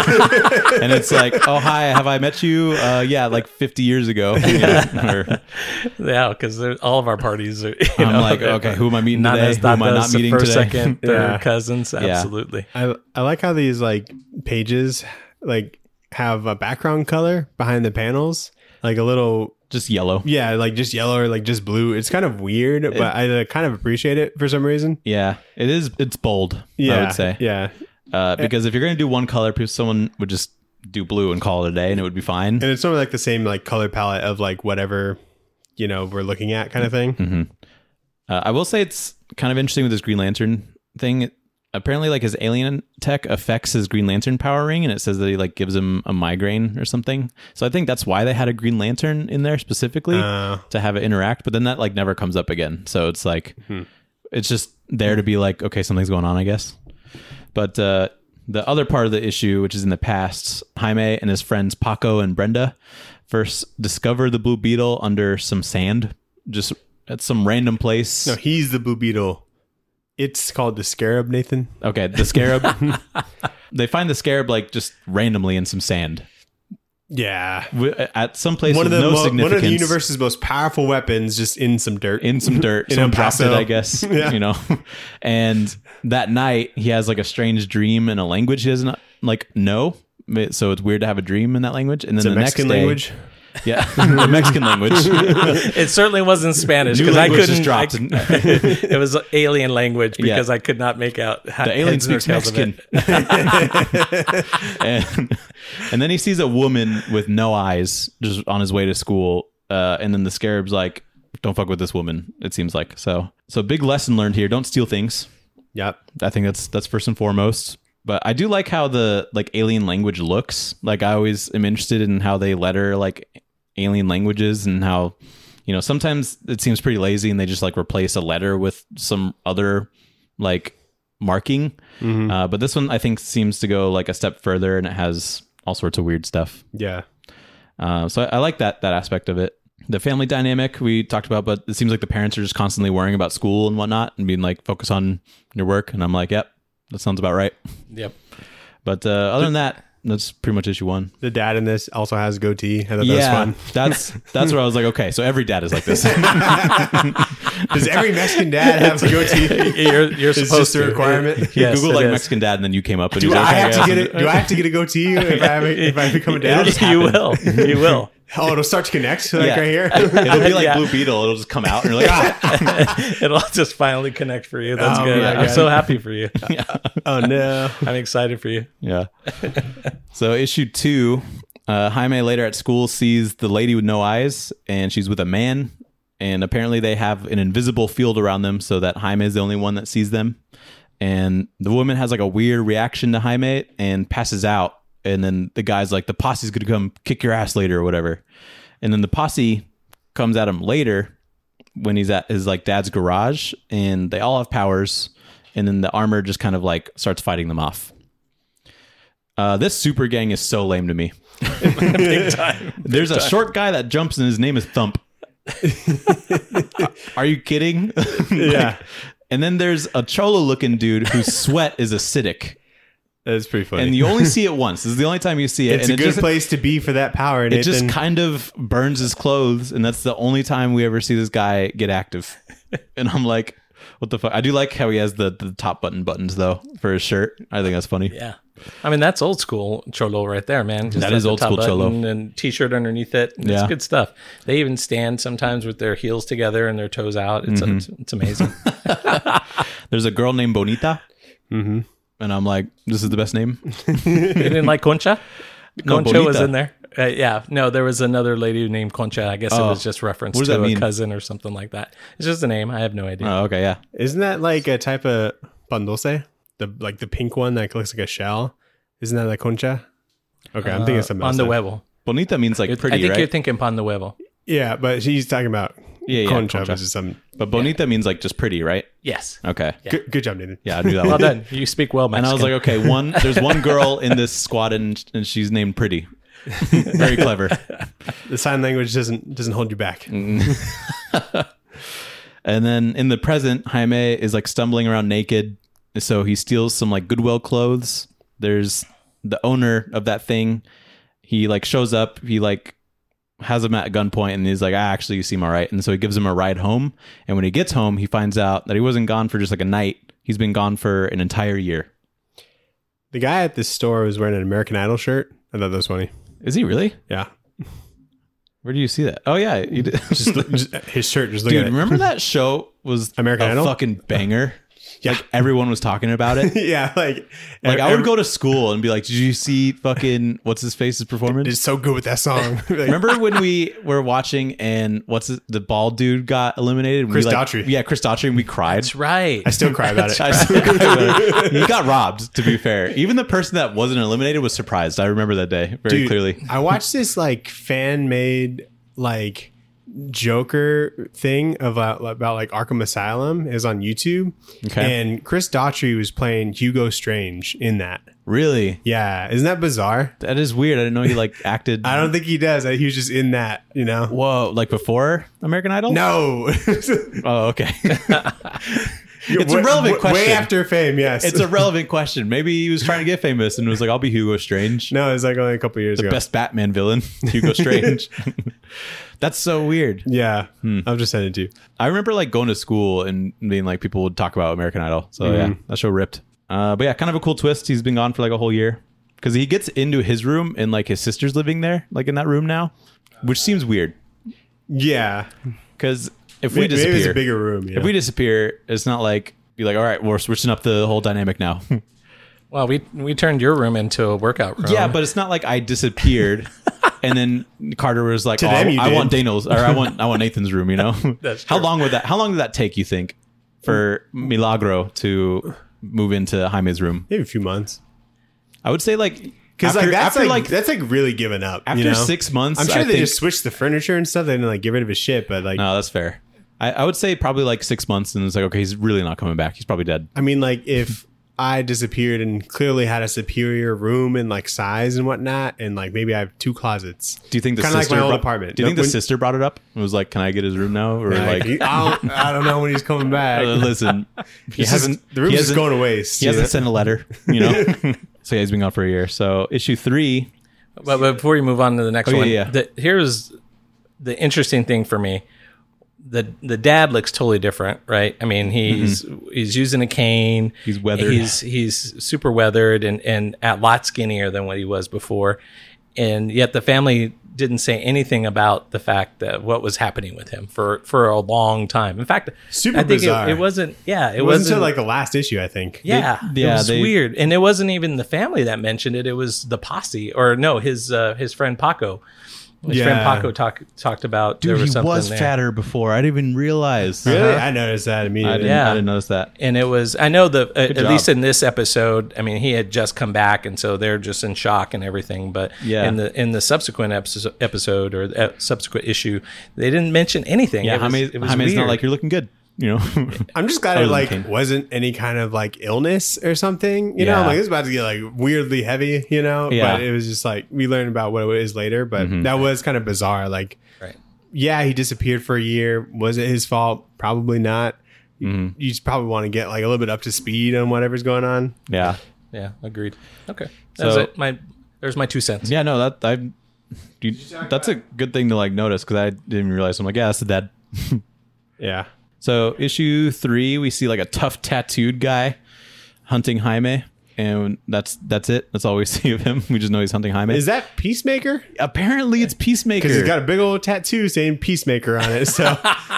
And it's like, oh, hi, have I met you? Uh, yeah, like fifty years ago. You know, or Yeah, because all of our parties are, you I'm know, like, okay, who am I meeting Nanas, today? Who am I not tatas, meeting first, today? second, third Yeah. cousins. Absolutely. I I like how these like pages like have a background color behind the panels, like a little Just yellow. yeah, like just yellow or like just blue. It's kind of weird, but I uh, kind of appreciate it for some reason. Yeah, it is. It's bold, Yeah, I would say. yeah, Uh, because if you're going to do one color, people- someone would just do blue and call it a day and it would be fine. and it's sort of like the same like color palette of like whatever you know we're looking at, kind of thing. Uh, I will say it's kind of interesting with this Green Lantern thing. apparently like his alien tech affects his Green Lantern power ring, and it says that he like gives him a migraine or something. So I think that's why they had a Green Lantern in there specifically uh, to have it interact. But then that like never comes up again. So it's like hmm. it's just there to be like, okay, something's going on, I guess. But uh, the other part of the issue, which is in the past, Jaime and his friends Paco and Brenda first discover the Blue Beetle under some sand, just at some random place. No, he's the Blue Beetle. It's called the Scarab, Nathan. Okay, the Scarab. They find the Scarab like just randomly in some sand. Yeah, at some place one with of the no mo- significance. One of the universe's most powerful weapons, just in some dirt. In some dirt. in Someone dropped it, Paso. I guess. Yeah. You know. And that night, he has like a strange dream in a language he doesn't like know. So it's weird to have a dream in that language. And then It's a the Mexican next day, language. Yeah, the Mexican language. It certainly wasn't Spanish New because I language couldn't. just dropped. I- it was alien language because Yeah. I could not make out ha- The alien heads nor speaks tails of Mexican. it. and, and then he sees a woman with no eyes just on his way to school. Uh, and then the Scarab's like, don't fuck with this woman, it seems like. So, so big lesson learned here. Don't steal things. Yep. I think that's that's first and foremost. But I do like how the like alien language looks. Like I always am interested in how they letter like alien languages and how, you know, sometimes it seems pretty lazy and they just like replace a letter with some other like marking. Mm-hmm. Uh, but this one I think seems to go like a step further and it has all sorts of weird stuff. Yeah. Uh, so I, I like that that aspect of it. The family dynamic we talked about, but it seems like the parents are just constantly worrying about school and whatnot and being like, focus on your work. And I'm like, yep, that sounds about right. Yep. But uh, other than that, that's pretty much issue one. The dad in this also has a goatee. I thought Yeah, that was fun. that's that's where I was like, okay, so every dad is like this. Does every Mexican dad have a goatee? You're, you're Is supposed this a to. requirement? Yes, Google it like is. Mexican dad, and then you came up. And Do you I said, have okay, to get yes. it? Do I have to get a goatee if I have a, if I become a dad? just You happen. will. You will. Oh, it'll start to connect like Yeah. right here. It'll be like Yeah. Blue Beetle. It'll just come out, and you're like, ah. It'll just finally connect for you. That's Oh, good. my I'm God. so happy for you. Oh no. I'm excited for you. Yeah. So issue two, uh, Jaime later at school sees the lady with no eyes, and she's with a man, and apparently they have an invisible field around them, so that Jaime is the only one that sees them. And the woman has like a weird reaction to Jaime and passes out. And then the guy's like, the posse's gonna come kick your ass later or whatever. And then the posse comes at him later when he's at his like dad's garage, and they all have powers. And then the armor just kind of like starts fighting them off. Uh, this super gang is so lame to me. Big time. There's a short guy that jumps and his name is Thump. Are you kidding? Yeah. And then there's a cholo looking dude whose sweat is acidic. That's pretty funny. And you only see it once. This is the only time you see it. it's and a it good just, place to be for that power. It just kind of burns his clothes, and that's the only time we ever see this guy get active. And I'm like, what the fuck? I do like how he has the, the top button buttons, though, for his shirt. I think that's funny. Yeah. I mean, that's old school cholo right there, man. Just That like is the old top school cholo. button and t-shirt underneath it. It's Yeah. good stuff. They even stand sometimes with their heels together and their toes out. It's Mm-hmm. it's, it's amazing. There's a girl named Bonita. Mm-hmm. And I'm like, this is the best name? You didn't like Concha? No, Concha was Bonita. in there. Uh, yeah. No, there was another lady named Concha. I guess it Oh. was just reference What does to that a mean? cousin or something like that. It's just a name. I have no idea. Oh, okay, yeah. Isn't that like a type of pan dulce? The like the pink one that looks like a shell. Isn't that like concha? Okay, I'm thinking of something Uh, else. Pan de then. huevo. Bonita means like You're- pretty, I think right? you're thinking pan de huevo. Yeah, but she's talking about Yeah, yeah, concha, concha. which is some. But Bonita means like just pretty, right? Yes. Okay. Yeah. Good, good job, Nathan. Yeah, I knew that Well one. done. You speak well And I was Mexican. like, okay, one. There's one girl in this squad, and, and she's named Pretty. Very clever. The sign language doesn't doesn't hold you back. And then in the present, Jaime is like stumbling around naked. So he steals some like Goodwill clothes. There's the owner of that thing. He like shows up. He like has him at gunpoint, and he's like, ah, actually, you seem all right. And so he gives him a ride home. And when he gets home, he finds out that he wasn't gone for just like a night. He's been gone for an entire year. The guy at this store was wearing an American Idol shirt. I thought that was funny. Is he really? Yeah, Where do you see that? Oh yeah, you did. just, just his shirt. Just look Dude, at it. remember that show was American a Idol? fucking banger? Yeah. Like everyone was talking about it. yeah, like Like I every- would go to school and be like, "Did you see fucking what's his face's performance?" It's so good with that song. Like, Remember when we were watching and what's his, the bald dude got eliminated? And Chris we, like, Daughtry. Yeah, Chris Daughtry, and we cried. That's right. I still cry about it. I still cry about it. He got robbed. To be fair, even the person that wasn't eliminated was surprised. I remember that day very Dude, clearly. I watched this like fan made like Joker thing of uh, about like Arkham Asylum is on YouTube. Okay. And Chris Daughtry was playing Hugo Strange in that. Really, Yeah, isn't that bizarre? that is weird. I didn't know he like acted. I don't think he does. He was just in that, you know. Whoa, like before American Idol? No, Oh, okay. it's a relevant question. Way after fame, yes. It's a relevant question. Maybe he was trying to get famous and was like, "I'll be Hugo Strange." no, it's like only a couple years The ago. best Batman villain, Hugo Strange. That's so weird. Yeah, Hmm. I'm just sending it to you. I remember like going to school and being like people would talk about American Idol. So yeah, that show ripped. Uh, but yeah, kind of a cool twist. He's been gone for like a whole year because he gets into his room and like his sister's living there, like in that room now, which seems weird. Yeah, Because if we maybe disappear, it's a bigger room. Yeah. if we disappear, it's not like be like, all right, we're switching up the whole dynamic now. Well, we we turned your room into a workout room. Yeah, but it's not like I disappeared and then Carter was like, To "Oh, them I, you I did. want Daniel's or I want I want Nathan's room." You know, That's how true. long would that? How long did that take? You think for Milagro to move into Jaime's room? maybe a few months. I would say like Because after, like that's after like, like that's like really giving up. after you know? six months. I'm sure I they think, just switched the furniture and stuff. They didn't like get rid of his shit, but like no, that's fair. I, I would say probably like six months, and it's like okay, he's really not coming back. He's probably dead. I mean, like if I disappeared and clearly had a superior room and like size and whatnot, and like maybe I have two closets. Do you think the Kinda like sister my old brought- apartment. Do you think No, the when- sister brought it up? It was like, "Can I get his room now?" Or Like, like, I, don't, I don't know when he's coming back. Uh, listen, he It's just- hasn't. the room's he just hasn't- going to waste. He you hasn't know? sent a letter, you know. So yeah, he's been gone for a year. So issue three. But, but before you move on to the next Oh, yeah, one, yeah. The, here's the interesting thing for me. The the dad looks totally different, right? I mean, he's he's using a cane. He's weathered. He's he's super weathered and and a lot skinnier than what he was before. And yet the family didn't say anything about the fact that what was happening with him for for a long time. In fact, Super I think bizarre. it, it wasn't. Yeah, it, It wasn't wasn't until like the last issue, I think. yeah, They- yeah, it was they- weird, and it wasn't even the family that mentioned it. It was the posse, or no, his uh, his friend Paco. His Yeah. friend Paco talk, talked about there Dude, was he something was there. fatter before. I didn't even realize. Really, Uh-huh. I noticed that I immediately. didn't, Yeah. I didn't notice that. And it was, I know the uh, at job. least in this episode, I mean, he had just come back, and so they're just in shock and everything. But Yeah. in the in the subsequent episode, episode or the subsequent issue, they didn't mention anything. Yeah, it was, Jaime, it was Jaime's not weird. like you're looking good. You know, I'm just glad Other it than like Kane. wasn't any kind of like illness or something. You know, Yeah. I'm like, it's about to get like weirdly heavy, you know? Yeah. But it was just like we learned about what it is later, but Mm-hmm. that was kind of bizarre. Like, Right. yeah, he disappeared for a year. Was it his fault? Probably not. Mm-hmm. You just probably want to get like a little bit up to speed on whatever's going on. yeah, Yeah, agreed. Okay, that's So- it. My there's my two cents. yeah. No, that I. You, that's a good thing to like notice because I didn't realize. I'm like, yeah, that's the dad. Yeah. So issue three, we see like a tough tattooed guy hunting Jaime, and that's that's it. That's all we see of him. We just know he's hunting Jaime. Is that Peacemaker? Apparently, it's Peacemaker. Because he's got a big old tattoo saying Peacemaker on it. So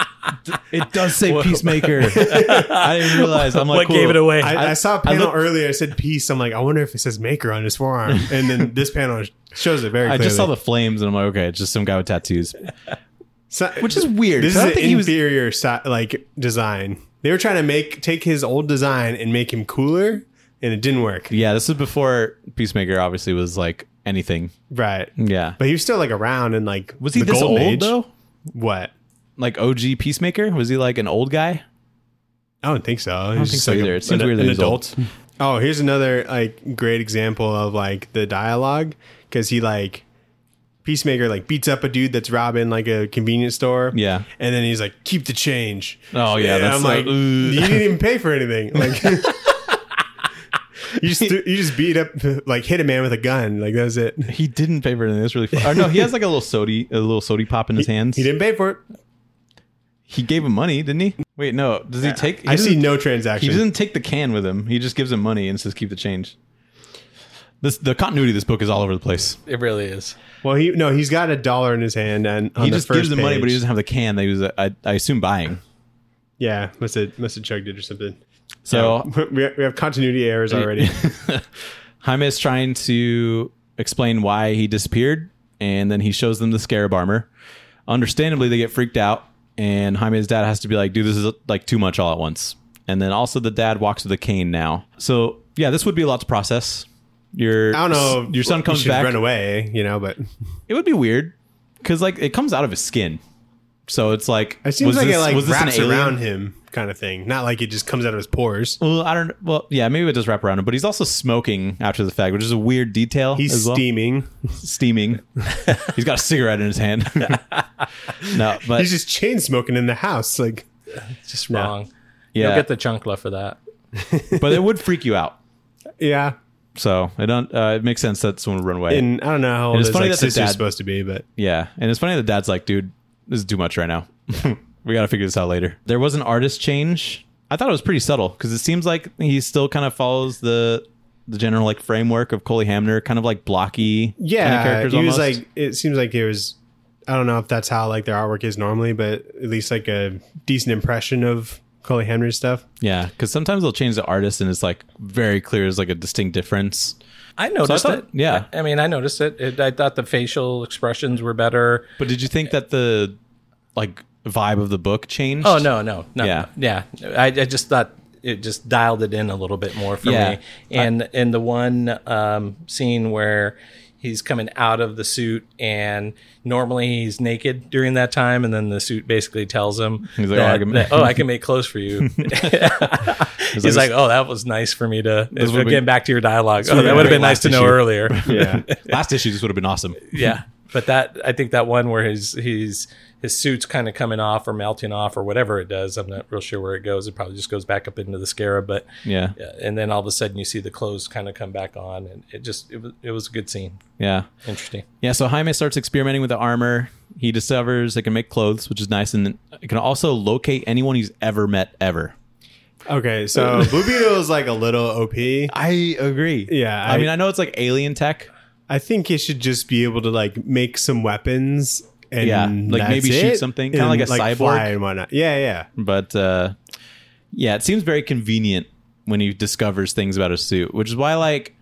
it does say Peacemaker. I didn't realize. I'm like, What cool. gave it away? I, I saw a panel looked- earlier. It said peace. I'm like, I wonder if it says Maker on his forearm. And then this panel shows it very I clearly. just saw the flames, and I'm like, okay, it's just some guy with tattoos. So- Which is weird. This 'cause is I an think he was- inferior sti- like design. They were trying to make take his old design and make him cooler, and it didn't work. Yeah, this is before Peacemaker obviously was like anything. Right. Yeah. But he was still like around and like Was he the this golden old age. though? What? Like O G Peacemaker? Was he like an old guy? I don't think so. I don't think so either. It seems weird that an he's adult. Oh, here's another like great example of like the dialogue because he like Peacemaker like beats up a dude that's robbing like a convenience store. Yeah. And then he's like, keep the change. Oh, yeah, And that's I'm so- like, Ugh. you didn't even pay for anything. Like, you just you just beat up like hit a man with a gun. Like that was it. He didn't pay for anything. That's really fun. Or no, he has like a little sody, a little sody pop in his hands. He didn't pay for it. He gave him money, didn't he? Wait, no. Does he take? He I see doesn't- no He transaction. doesn't take the can with him. He just gives him money and says, "Keep the change." This the continuity of this book is all over the place. It really is. Well, he no, he's got a dollar in his hand, and on He the just first gives him money, but he page- doesn't have the can that he was, I, I assume, buying. Yeah, must have must have chugged it or something. So yeah, we we have continuity errors already. Jaime is trying to explain why he disappeared, and then he shows them the scarab armor. Understandably, they get freaked out, and Jaime's dad has to be like, dude, this is like too much all at once. And then also the dad walks with a cane now. So yeah, this would be a lot to process. Your I don't know. Your son comes should back. Run away, you know, but It would be weird because like it comes out of his skin, so it's like it seems was like this, it like was this an wraps alien? around him, kind of thing. Not like it just comes out of his pores. Well, I don't. Well, yeah, maybe it does wrap around him, but he's also smoking after the fact, which is a weird detail. He's as well. steaming. steaming. He's got a cigarette in his hand. No, but He's just chain smoking in the house. Like, It's just wrong. yeah, You'll get the chunkla for that. but it would freak you out. yeah. So it don't. Uh, it makes sense that someone would run away. And I don't know how old it's his funny like, that the sister's dad- supposed to be, but Yeah, and it's funny that dad's like, dude, this is too much right now. We got to figure this out later. There was an artist change. I thought it was pretty subtle because it seems like he still kind of follows the the general like framework of Coley Hamner, kind of like blocky kind of yeah, characters he almost. was like. It seems like it was. I don't know if that's how like their artwork is normally, but at least like a decent impression of Coley Hamner's stuff. Yeah, because sometimes they'll change the artist and it's like very clear. There's like a distinct difference. I noticed thought- it. yeah. I, I mean, I noticed it. it. I thought the facial expressions were better. But did you think that the like vibe of the book changed? Oh no, no, no. Yeah. Yeah. I, I just thought it just dialed it in a little bit more for Yeah. me. And in the one um, scene where he's coming out of the suit and normally he's naked during that time, and then the suit basically tells him He's like, that, "Oh, I can- that, oh, I can make clothes for you. He's like, oh, that was nice for me to would've getting been- back to your dialogue. Oh, would've that been would have great been nice last to know issue. earlier. Yeah, Last issue, this would have been awesome. Yeah, but that I think that one where his his his suit's kind of coming off or melting off or whatever it does. I'm not real sure where it goes. It probably just goes back up into the scarab, but Yeah, yeah, and then all of a sudden you see the clothes kind of come back on, and it just it was it was a good scene. yeah. Interesting. Yeah, so Jaime starts experimenting with the armor. He discovers it can make clothes, which is nice, and it can also locate anyone he's ever met ever. okay. So Blue Beetle is like a little O P. I agree. Yeah, I, I- mean, I know it's like alien tech. I think it should just be able to like make some weapons. And Yeah, like that's maybe shoot it. something, kinda And, like a cyborg. fly and whatnot. Yeah, yeah. But uh, yeah, it seems very convenient when he discovers things about his suit, which is why like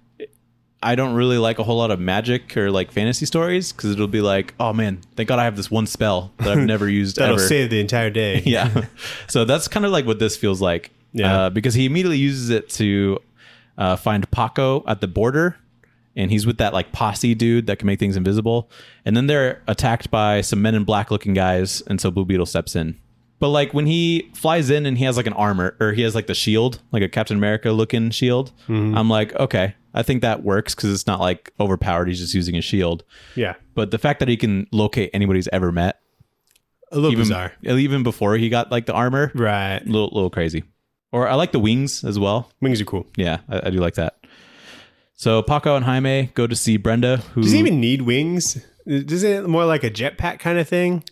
I don't really like a whole lot of magic or like fantasy stories because it'll be like, oh man, thank God I have this one spell that I've never used That'll ever. save the entire day. Yeah, so that's kind of like what this feels like. Yeah. uh, because he immediately uses it to uh, find Paco at the border. And he's with that like posse dude that can make things invisible. And then they're attacked by some men in black looking guys. And so Blue Beetle steps in. But like when he flies in and he has like an armor or he has like the shield, like a Captain America looking shield. Mm-hmm. I'm like, okay, I think that works because it's not like overpowered. He's just using a shield. Yeah. But the fact that he can locate anybody he's ever met, A little even, bizarre. even before he got like the armor, Right. a little, little crazy. Or I like the wings as well. Wings are cool. Yeah, I, I do like that. So Paco and Jaime go to see Brenda, who Does he even need wings? Is it more like a jetpack kind of thing?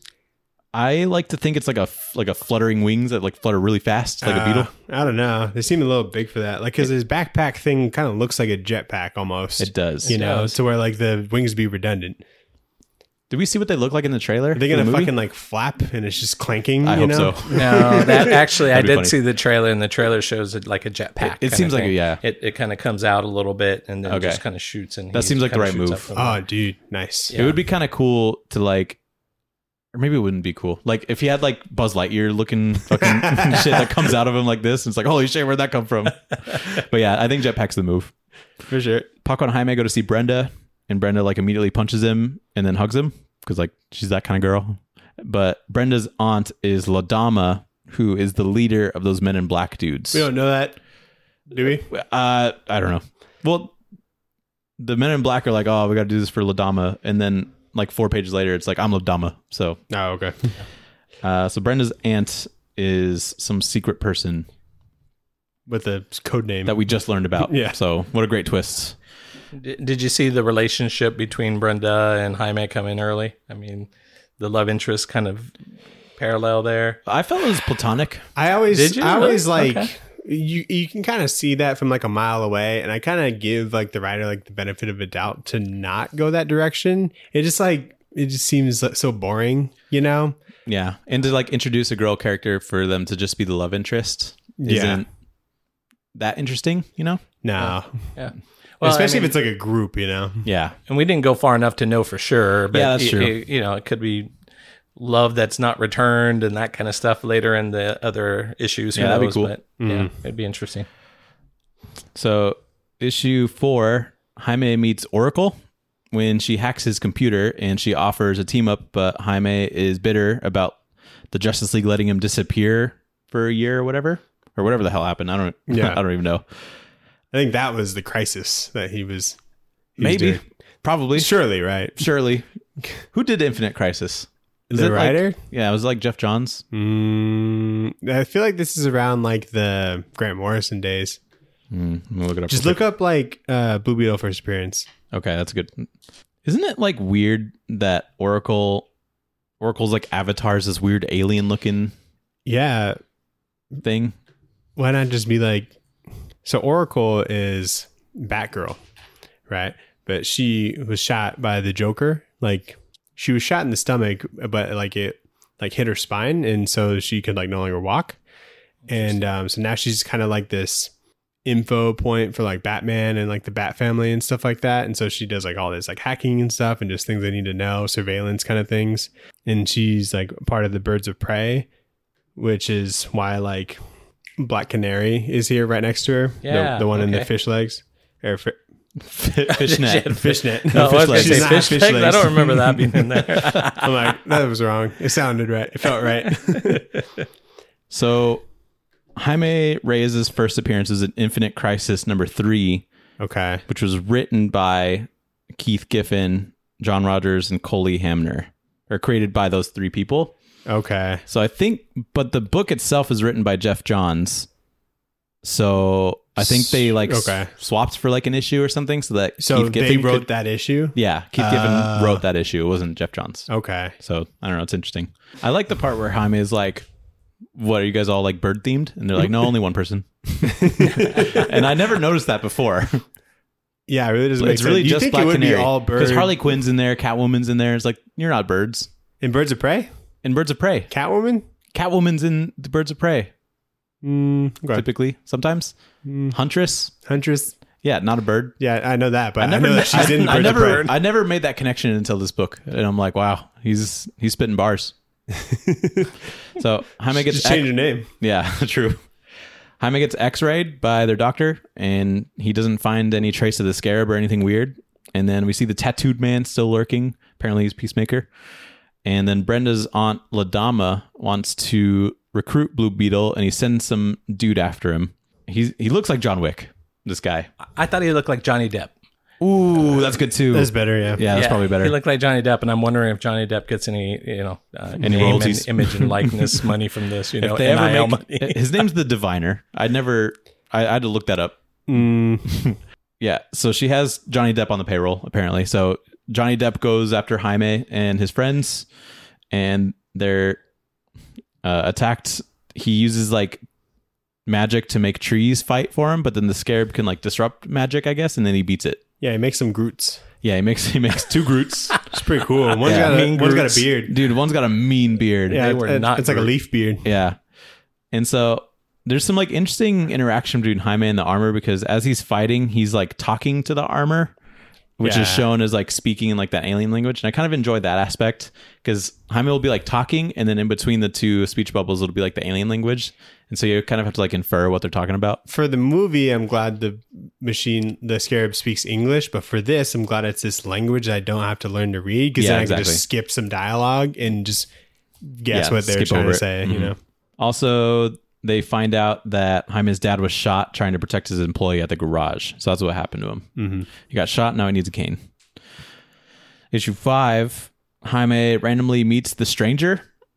I like to think it's like a like a fluttering wings that like flutter really fast, like a Uh, beetle. I don't know. They seem a little big for that. Like, because his backpack thing kind of looks like a jetpack almost. It does. You know, does. to where like the wings be redundant. Did we see what they look like in the trailer? Are they for the gonna movie? fucking like flap and it's just clanking? I you hope know? so. No, that actually I That'd be did funny. see the trailer, and the trailer shows it like a jetpack. It- it kinda seems like thing. a- yeah. It it kind of comes out a little bit and then Okay. just kind of shoots, and That he seems like the kinda right shoots move. up from Oh, there. dude, nice. Yeah. It would be kind of cool to like, or maybe it wouldn't be cool. Like if he had like Buzz Lightyear looking fucking shit that comes out of him like this, and it's like, holy shit, where'd that come from? But yeah, I think jetpack's the move for sure. Paco and Jaime go to see Brenda, and Brenda like immediately punches him and then hugs him because like she's that kind of girl. But Brenda's aunt is La Dama, who is the leader of those Men in Black dudes. We don't know that, do we? Uh, I don't know. Well, the Men in Black are like, oh, we got to do this for La Dama, and then like four pages later, it's like I'm La Dama. So, Oh, okay. uh, so Brenda's aunt is some secret person With the code name. that we just learned about. Yeah. So what a great twist. Did, did you see the relationship between Brenda and Jaime come in early? I mean, the love interest kind of parallel there. I felt it was platonic. I always, Did you I always really? like Okay. you. You can kind of see that from like a mile away, and I kind of give like the writer like the benefit of a doubt to not go that direction. It just like it just seems like, so boring, you know? Yeah, and to like introduce a girl character for them to just be the love interest Yeah. isn't that interesting, you know? No. Yeah. Well, Especially I mean, if it's like a group, you know? Yeah. and we didn't go far enough to know for sure. But Yeah, that's y- true. y- You know, it could be love that's not returned and that kind of stuff later in the other issues. Who Yeah, that'd be knows? cool. But yeah, it'd be interesting. So issue four, Jaime meets Oracle when she hacks his computer and she offers a team up, but Jaime is bitter about the Justice League letting him disappear for a year or whatever, or whatever the hell happened. I don't, Yeah. I don't even know. I think that was the crisis that he was. he was Maybe, doing. probably, Surely, right? surely. Who did Infinite Crisis? Is The it like- writer? yeah, it was like Jeff Johns. Mm, I feel like this is around like the Grant Morrison days. Mm, I'm gonna look it up. Just real look up like uh, Blue Beetle first appearance. quick. Okay, that's good. Isn't it like weird that Oracle, Oracle's like avatar is this weird alien looking Yeah. thing? Why not just be like, so Oracle is Batgirl, right? But she was shot by the Joker. Like she was shot in the stomach, but like it like hit her spine, and so she could like no longer walk. And um, so now she's kind of like this info point for like Batman and like the Bat family and stuff like that. And so she does like all this like hacking and stuff and just things they need to know, surveillance kind of things. And she's like part of the Birds of Prey, which is why like Black Canary is here right next to her. Yeah, the, the one in the okay. fish legs or fi- Fishnet. fishnet. No, I was gonna She's say not fish fish legs. I legs. don't remember that being in there. I'm like, that was wrong. It sounded right. It felt right. So Jaime Reyes' first appearance is in Infinite Crisis number three, Okay. which was written by Keith Giffen, John Rogers, and Coley Hamner, or created by those three people. Okay. So I think, but the book itself is written by Jeff Johns. So I think they like s- Okay. swapped for like an issue or something, so that So Keith they Giffen wrote could- that issue? Yeah, Keith Uh, Giffen wrote that issue. It wasn't Jeff Johns. Okay. So I don't know. It's interesting. I like the part where Jaime is like, "What are you guys all like bird themed?" And they're like, "No, only one person." And I never noticed that before. Yeah, it really doesn't make It's really sense. You just think Black it would Canary be all birds? because Harley Quinn's in there, Catwoman's in there. It's like you're not birds. in Birds of Prey? In Birds of Prey, Catwoman? Catwoman's in the Birds of Prey. Mm, okay. Typically, sometimes Huntress. Huntress? Yeah, not a bird. Yeah, I know that, but I, I never, know that she's in I, I Birds of never, Prey. I never made that connection until this book, and I'm like, wow, he's he's spitting bars. So Jaime gets Just change your name. Yeah, true. Jaime gets x-rayed by their doctor, and he doesn't find any trace of the scarab or anything weird. And then we see the tattooed man still lurking. Apparently he's Peacemaker. And then Brenda's aunt Ladama wants to recruit Blue Beetle, and he sends some dude after him. He's, he looks like John Wick, this guy. I thought he looked like Johnny Depp. Ooh, that's good too. That's better, yeah. Yeah, that's probably better. He looked like Johnny Depp, and I'm wondering if Johnny Depp gets any, you know, uh, Any name royalties. and image and likeness money from this. You know, If they N I L ever make, money. his name's the Diviner. I never, I, I had to look that up. Mm, Yeah, so she has Johnny Depp on the payroll, apparently. So Johnny Depp goes after Jaime and his friends, and they're uh, attacked. He uses like magic to make trees fight for him, but then the scarab can like disrupt magic, I guess, and then he beats it. yeah, he makes some Groots. Yeah, he makes he makes two Groots. It's pretty cool. One's, Yeah. got, a, Mean one's got Groots. a beard. Dude, one's got a mean beard. Yeah, They were it- not it's like a Groot. leaf beard. Yeah. And so there's some like interesting interaction between Jaime and the armor, because as he's fighting, he's like talking to the armor, which Yeah. is shown as like speaking in like that alien language. And I kind of enjoy that aspect, because Jaime will be like talking, and then in between the two speech bubbles, it'll be like the alien language. And so you kind of have to like infer what they're talking about. For the movie, I'm glad the machine, the scarab speaks English, but for this, I'm glad it's this language I don't have to learn to read, because Yeah, then I exactly. can just skip some dialogue and just guess Yeah, what they're skip trying over to it. say, you Mhm. know? Also, they find out that Jaime's dad was shot trying to protect his employee at the garage. So that's what happened to him. Mm-hmm. He got shot. Now he needs a cane. Issue five, Jaime randomly meets the stranger.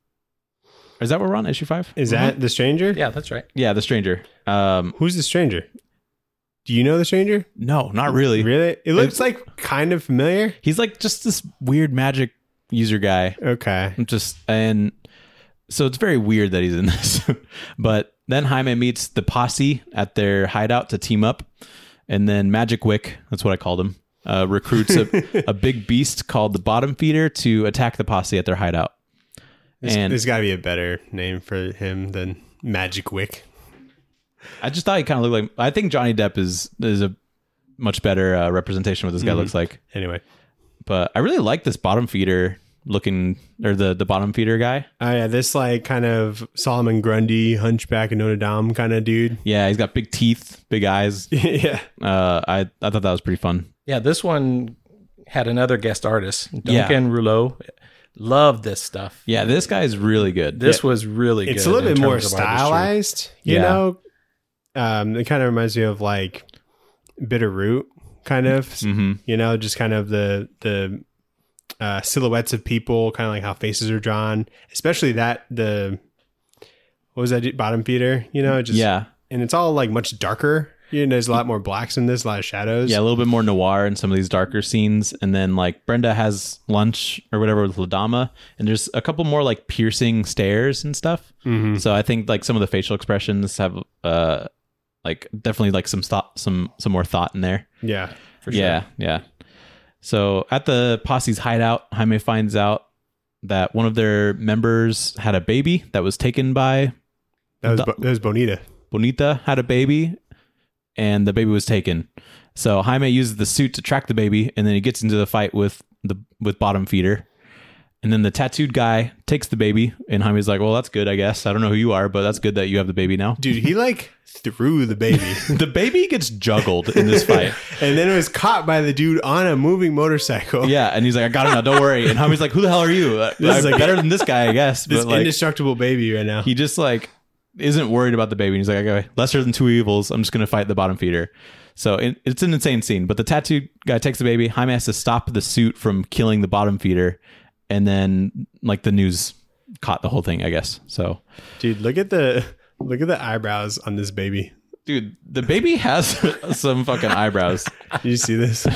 Is that what we're on? Issue five? Is that the stranger? Yeah, that's right. Yeah, the stranger. Um, Who's the stranger? Do you know the stranger? no, not really. Really? It looks like kind of familiar. He's like just this weird magic user guy. Okay. I'm just and so it's very weird that he's in this. But then Jaime meets the posse at their hideout to team up, and then Magic Wick, that's what I called him, uh, recruits a, a big beast called the Bottom Feeder to attack the posse at their hideout. There's, And there's got to be a better name for him than Magic Wick. I just thought he kind of looked like. I think Johnny Depp is is a much better uh, representation of what this guy Mhm. looks like. Anyway, But I really like this bottom feeder looking, or the the bottom feeder guy. oh yeah, this like kind of Solomon Grundy, Hunchback of Notre Dame kind of dude. Yeah, he's got big teeth, big eyes. Yeah, Uh, I I thought that was pretty fun. Yeah, this one had another guest artist, Yeah. Duncan Rouleau. Loved this stuff. Yeah, this guy is really good. This was really good. it's a little in bit more terms of artistry. stylized. You Yeah. know, um, it kind of reminds me of like Bitterroot, kind of. Mm-hmm. You know, just kind of the the uh, silhouettes of people, kind of like how faces are drawn, especially that the what was that bottom feeder? You know, just Yeah, and it's all like much darker. You know, there's a lot more blacks in this, a lot of shadows. yeah, a little bit more noir in some of these darker scenes, and then like Brenda has lunch or whatever with Ladama, and there's a couple more like piercing stares and stuff. Mhm. So I think like some of the facial expressions have uh like definitely like some thought, some some more thought in there. yeah, for sure. Yeah, yeah. So at the posse's hideout, Jaime finds out that one of their members had a baby that was taken by That was Bo- that was Bonita. Bonita, had a baby, and the baby was taken. So Jaime uses the suit to track the baby, and then he gets into the fight with the with bottom feeder. And then the tattooed guy takes the baby, and Jaime's like, well, that's good, I guess. I don't know who you are, but that's good that you have the baby now. Dude, he like threw the baby. The baby gets juggled in this fight. And then it was caught by the dude on a moving motorcycle. Yeah, and he's like, I got him now, don't worry. And Jaime's like, who the hell are you? Uh, This is I'm like- better than this guy, I guess. This But like, indestructible baby right now. he just like isn't worried about the baby. And he's like, okay, lesser than two evils. I'm just going to fight the bottom feeder. So it, it's an insane scene. But the tattooed guy takes the baby. Jaime has to stop the suit from killing the bottom feeder. And then like the news caught the whole thing, I guess. So, Dude, look at the look at the eyebrows on this baby. dude, the baby has some fucking eyebrows, Did you see this?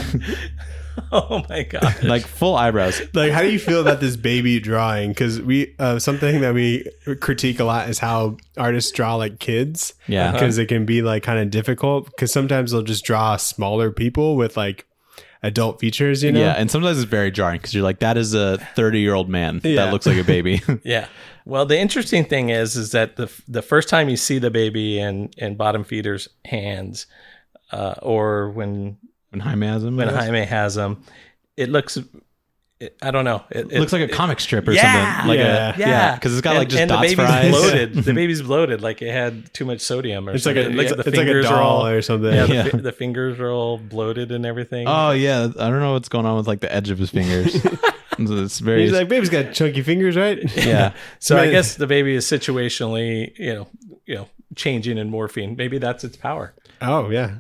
Oh my god! like full eyebrows. Like, how do you feel about this baby drawing? Because we uh, something that we critique a lot is how artists draw like kids. Yeah. because it can be like kind of difficult. Because sometimes they'll just draw smaller people with like adult features. You know? Yeah. And sometimes it's very jarring because you're like, that is a thirty year old man Yeah. that looks like a baby. Yeah. Well, the interesting thing is, is that the the first time you see the baby in in bottom feeder's hands, uh, or when When Jaime has him. when I guess. Jaime has them, it looks. It, I don't know. It, It looks like a it- comic strip or Yeah. something. Like Yeah. a yeah, because it's got like And- just and dots the for baby's eyes. bloated. The baby's bloated, like it had too much sodium or It's like a something. like, Yeah, the it's like a fingers are doll all- or something. Yeah, the, Yeah. fi- the fingers are all bloated and everything. Oh yeah, I don't know what's going on with like the edge of his fingers. It's very He's like, baby's got chunky fingers, right? yeah. so I Man. guess the baby is situationally, you know, you know, changing in morphine. Maybe that's its power. Oh yeah.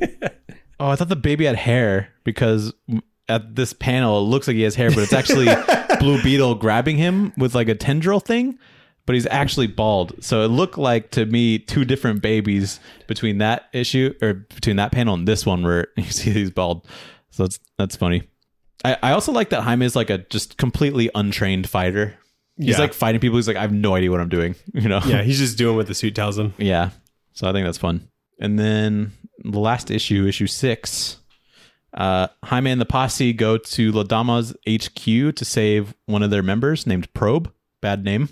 Oh, I thought the baby had hair because at this panel it looks like he has hair, but it's actually Blue Beetle grabbing him with like a tendril thing. But he's actually bald, so it looked like to me two different babies between that issue or between that panel and this one where you see he's bald. So that's that's funny. I, I also like that Jaime is like a just completely untrained fighter. He's Yeah. like fighting people. He's like, I have no idea what I'm doing. You know? Yeah, he's just doing what the suit tells him. Yeah. So I think that's fun. And then the last issue, issue six, uh, Jaime and the posse go to Ladama's H Q to save one of their members named Probe. Bad name.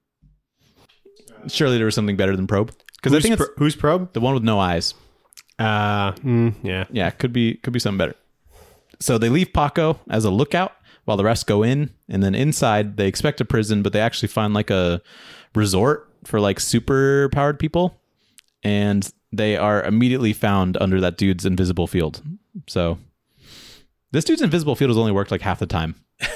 Surely there was something better than Probe. Because I Who's, think it's pro- who's probe? the one with no eyes. Uh, mm, yeah. Yeah, could be could be something better. So they leave Paco as a lookout while the rest go in. And then inside, they expect a prison, but they actually find like a resort for like super powered people. And they are immediately found under that dude's invisible field. So this dude's invisible field has only worked like half the time.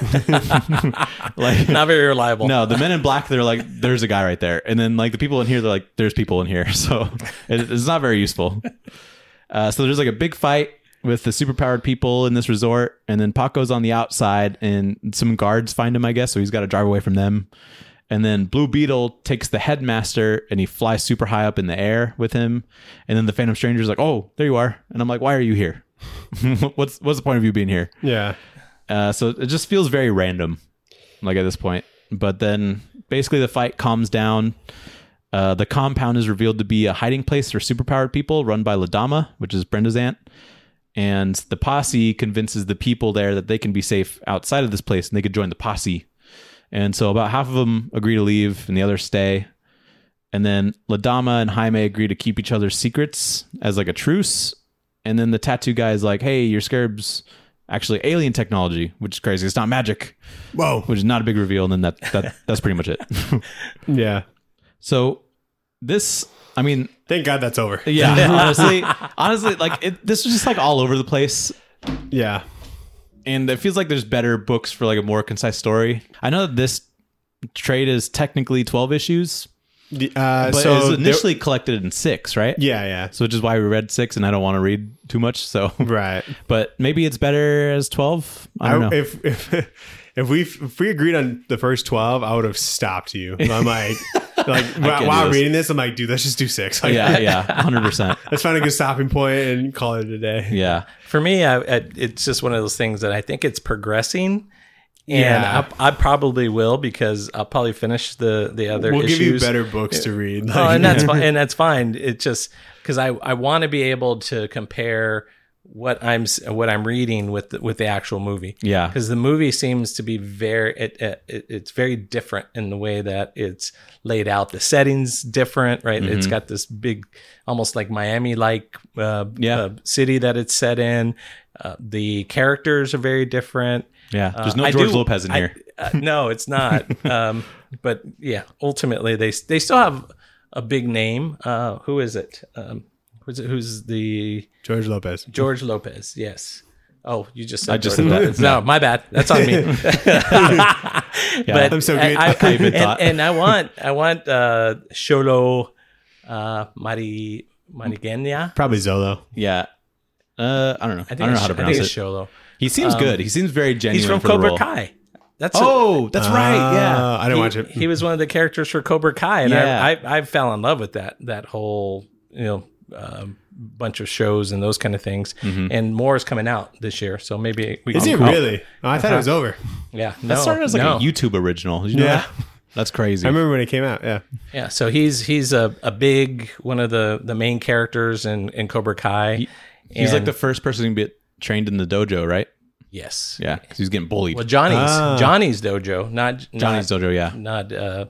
Like Not very reliable. no, the men in black, they're like, there's a guy right there. And then like the people in here, they're like, there's people in here. So it, it's not very useful. Uh, so there's like a big fight with the superpowered people in this resort. And then Paco's on the outside and some guards find him, I guess. So he's got to drive away from them. And then Blue Beetle takes the headmaster and he flies super high up in the air with him. And then the Phantom Stranger's like, oh, there you are. And I'm like, why are you here? what's what's the point of you being here? Yeah. Uh, so it just feels very random, like at this point. But then basically the fight calms down. Uh, the compound is revealed to be a hiding place for superpowered people run by Ladama, which is Brenda's aunt. And the posse convinces the people there that they can be safe outside of this place and they could join the posse. And so about half of them agree to leave and the others stay. And then Ladama and Jaime agree to keep each other's secrets as like a truce. And then the tattoo guy is like, hey, your scarab's actually alien technology, which is crazy. It's not magic. Whoa. Which is not a big reveal. And then that, that that's pretty much it. Yeah. So this, I mean, Thank God that's over. yeah, honestly, honestly, like it, this was just like all over the place. Yeah. And it feels like there's better books for like a more concise story. I know that this trade is technically twelve issues, The- Uh, but so it was there- initially collected in six, right? yeah, yeah. So which is why we read six, and I don't want to read too much. So, Right. but maybe it's better as twelve. I don't know. If if if we if we agreed on the first twelve, I would have stopped you. I'm like, like while, do while this. reading this, I'm like, dude, let's just do six. Like, yeah, yeah, one hundred percent. let's find a good stopping point and call it a day. Yeah, For me, I, I, it's just one of those things that I think it's progressing, and Yeah. I, I probably will because I'll probably finish the the other We'll issues. give you better books to read. Oh, Like, and that's fine. And that's fine. It just because I, I want to be able to compare what I'm s- what I'm reading with the, with the actual movie. yeah, Because the movie seems to be very it, it, it- it's very different in the way that it's laid out. The setting's different, right? It's got this big, almost like Miami like uh, Yeah. uh, city that it's set in. Uh, the characters are very different. yeah. There's Uh, no I George do- Lopez in I- here. uh, no, it's not. um, but yeah, ultimately they they still have a big name. Uh, who is it? Um, who's it? Who's the George Lopez. George Lopez? Yes. Oh, you just said I just George said that. Lopez. No, my bad. That's on me. But I'm so good. I, I, I even and, thought. and I want I want uh, Sholo uh, Mari Marigenya. Probably Zolo. Yeah. Uh, I don't know. I, I think don't know it's- how to I pronounce think it. it's Sholo. He seems good. He seems very genuine. He's from for the Cobra role. Kai. That's a- Oh, that's right. Yeah. Uh, I didn't he, watch it. he was one of the characters for Cobra Kai, and Yeah. I, I I fell in love with that that whole you know um, bunch of shows and those kind of things. And more is coming out this year, so maybe we Is can. it really? Oh, I thought it was over. Yeah, no, That started as like no. a YouTube original. Did you know Yeah. that? That's crazy. I remember when it came out. Yeah. Yeah, so he's he's a, a big one of the, the main characters in, in Cobra Kai. He's like And- the first person to get trained in the dojo, right? yes, Yeah, because he's getting bullied. Well, Johnny's Ah. Johnny's dojo, not Johnny's not, dojo, yeah. not uh,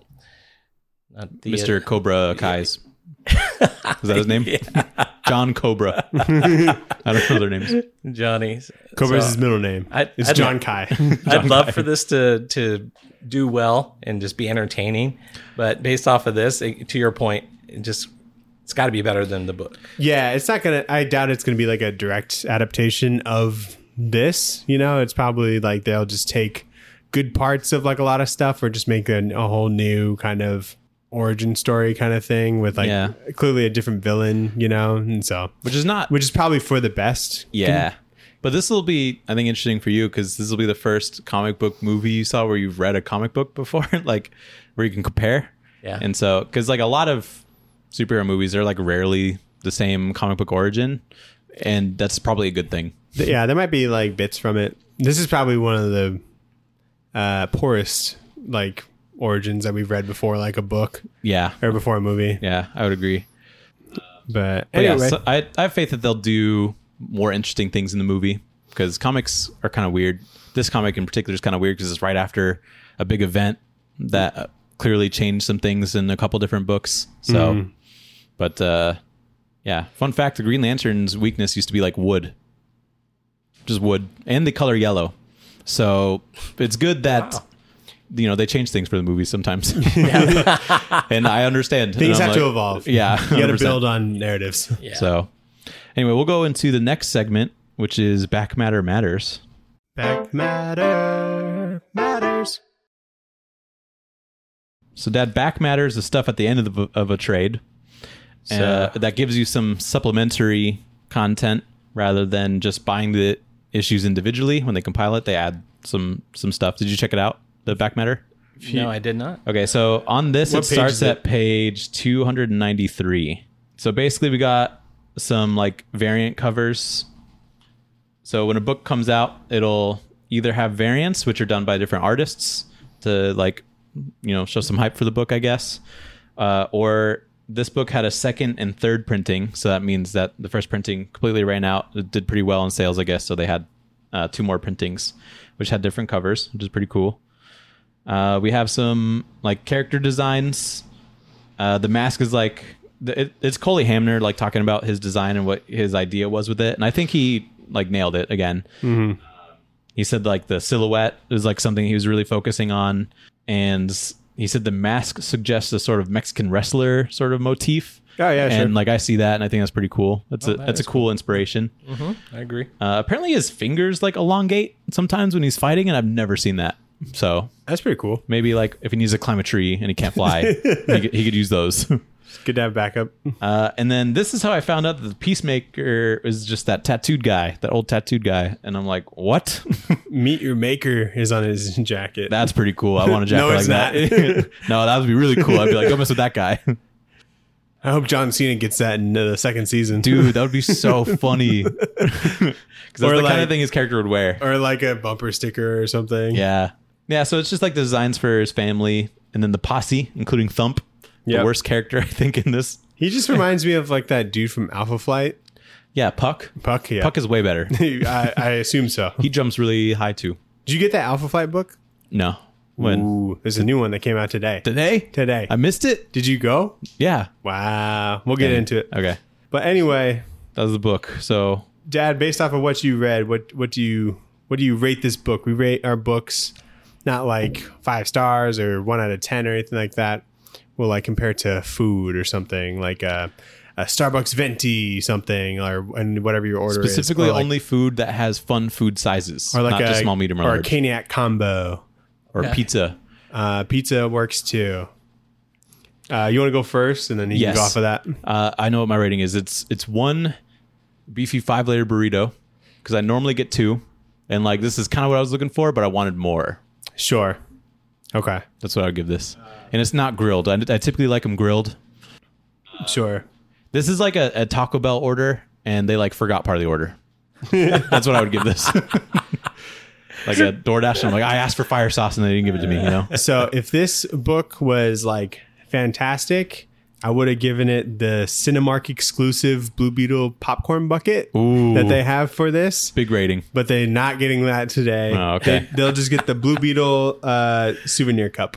not the Mister Cobra Kai's. Is that his name? John Cobra. I don't know their names. uh, Johnny's. Cobra's So his middle name. I- it's I'd John like- Kai. I'd love for this to to do well and just be entertaining, but based off of this, it- to your point, it just it's got to be better than the book. Yeah, it's not gonna. I doubt it's gonna be like a direct adaptation of this. You know, it's probably like they'll just take good parts of like a lot of stuff, or just make a, a whole new kind of origin story kind of thing with like Yeah. clearly a different villain. You know, and so Which is not. which is probably for the best. Yeah. But this will be, I think, interesting for you because this will be the first comic book movie you saw where you've read a comic book before, like where you can compare. Yeah. And so, because like a lot of superhero movies, they're like rarely the same comic book origin. And that's probably a good thing. Th- Yeah, there might be like bits from it. This is probably one of the uh, poorest like origins that we've read before, like a book Yeah. or before a movie. Yeah. I would agree. But But anyway, yeah, so I, I have faith that they'll do more interesting things in the movie because comics are kind of weird. This comic in particular is kind of weird because it's right after a big event that uh, clearly changed some things in a couple different books. So, Mm-hmm. but uh, yeah, fun fact: the Green Lantern's weakness used to be like wood, just wood, and the color yellow. So it's good that. Wow. You know, they change things for the movies sometimes. And I understand. things And I'm have to like, evolve. Yeah. You got to one hundred percent. build on narratives. Yeah. So, anyway, we'll go into the next segment, which is Back Matter Matters. Back matter matters. So, Dad, back matter is the stuff at the end of, the, of a trade uh, that gives you some supplementary content rather than just buying the issues individually. When they compile it, they add some some stuff. Did you check it out? The back matter? No, I did not. Okay, so on this, What it page starts is it? at page two hundred ninety-three. So basically, we got some like variant covers. So when a book comes out, it'll either have variants, which are done by different artists to like, you know, show some hype for the book, I guess. Uh, or this book had a second and third printing. So that means that the first printing completely ran out. It did pretty well in sales, I guess. So they had uh, two more printings, which had different covers, which is pretty cool. Uh, we have some like character designs. Uh, the mask is like it, it's Coley Hamner like talking about his design and what his idea was with it, and I think he like nailed it again. Mm-hmm. He said like the silhouette is like something he was really focusing on, and he said the mask suggests a sort of Mexican wrestler sort of motif. Oh yeah, and sure. like I see that, and I think that's pretty cool. That's Oh, a that that's a is cool, inspiration. Mm-hmm. I agree. Uh, apparently, his fingers like elongate sometimes when he's fighting, and I've never seen that. So That's pretty cool. maybe like if he needs to climb a tree and he can't fly, he, could, he could use those. It's good to have backup. Uh, and then this is how I found out that the Peacemaker is just that tattooed guy, that old tattooed guy, and I'm like, what? Meet your maker is on his jacket. That's pretty cool. I want a jacket No, like it's that. No, that would be really cool. I'd be like, go mess with that guy. I hope John Cena gets that in the second season. Dude, that would be so funny. Because that's Or the like- kind of thing his character would wear. Or like a bumper sticker or something. Yeah. Yeah, so it's just like the designs for his family and then the posse, including Thump, the Yep. worst character, I think, in this. He just reminds me of like that dude from Alpha Flight. Yeah, Puck. Puck, yeah. Puck is way better. I, I assume so. He jumps really high, too. Did you get that Alpha Flight book? No. When? Ooh, there's a new one that came out today. Today? Today. I missed it? Did you go? Yeah. Wow. We'll get Dang. into it. Okay. But anyway, That was the book. So, Dad, based off of what you read, what what do you what do you rate this book? We rate our books not like five stars or one out of ten or anything like that. We'll like compare it to food or something like a, a Starbucks venti something or and whatever your order specifically is. Or like, only food that has fun food sizes, or like not a just small, medium, or or a large. caniac combo. Or Yeah. pizza. Uh, pizza works too. Uh, you want to go first, and then you Yes. can go off of that. Uh, I know what my rating is. It's it's one beefy five layer burrito because I normally get two, and like this is kind of what I was looking for, but I wanted more. Sure. Okay. That's what I would give this. And it's not grilled. I, I typically like them grilled. Sure. This is like a, a Taco Bell order, and they like forgot part of the order. That's what I would give this. Like a DoorDash, and I'm like, I asked for fire sauce, and they didn't give it to me. You know. So if this book was like fantastic, I would have given it the Cinemark exclusive Blue Beetle popcorn bucket Ooh. that they have for this. Big rating. But they're not getting that today. Oh, okay. They, will just get the Blue Beetle uh, souvenir cup.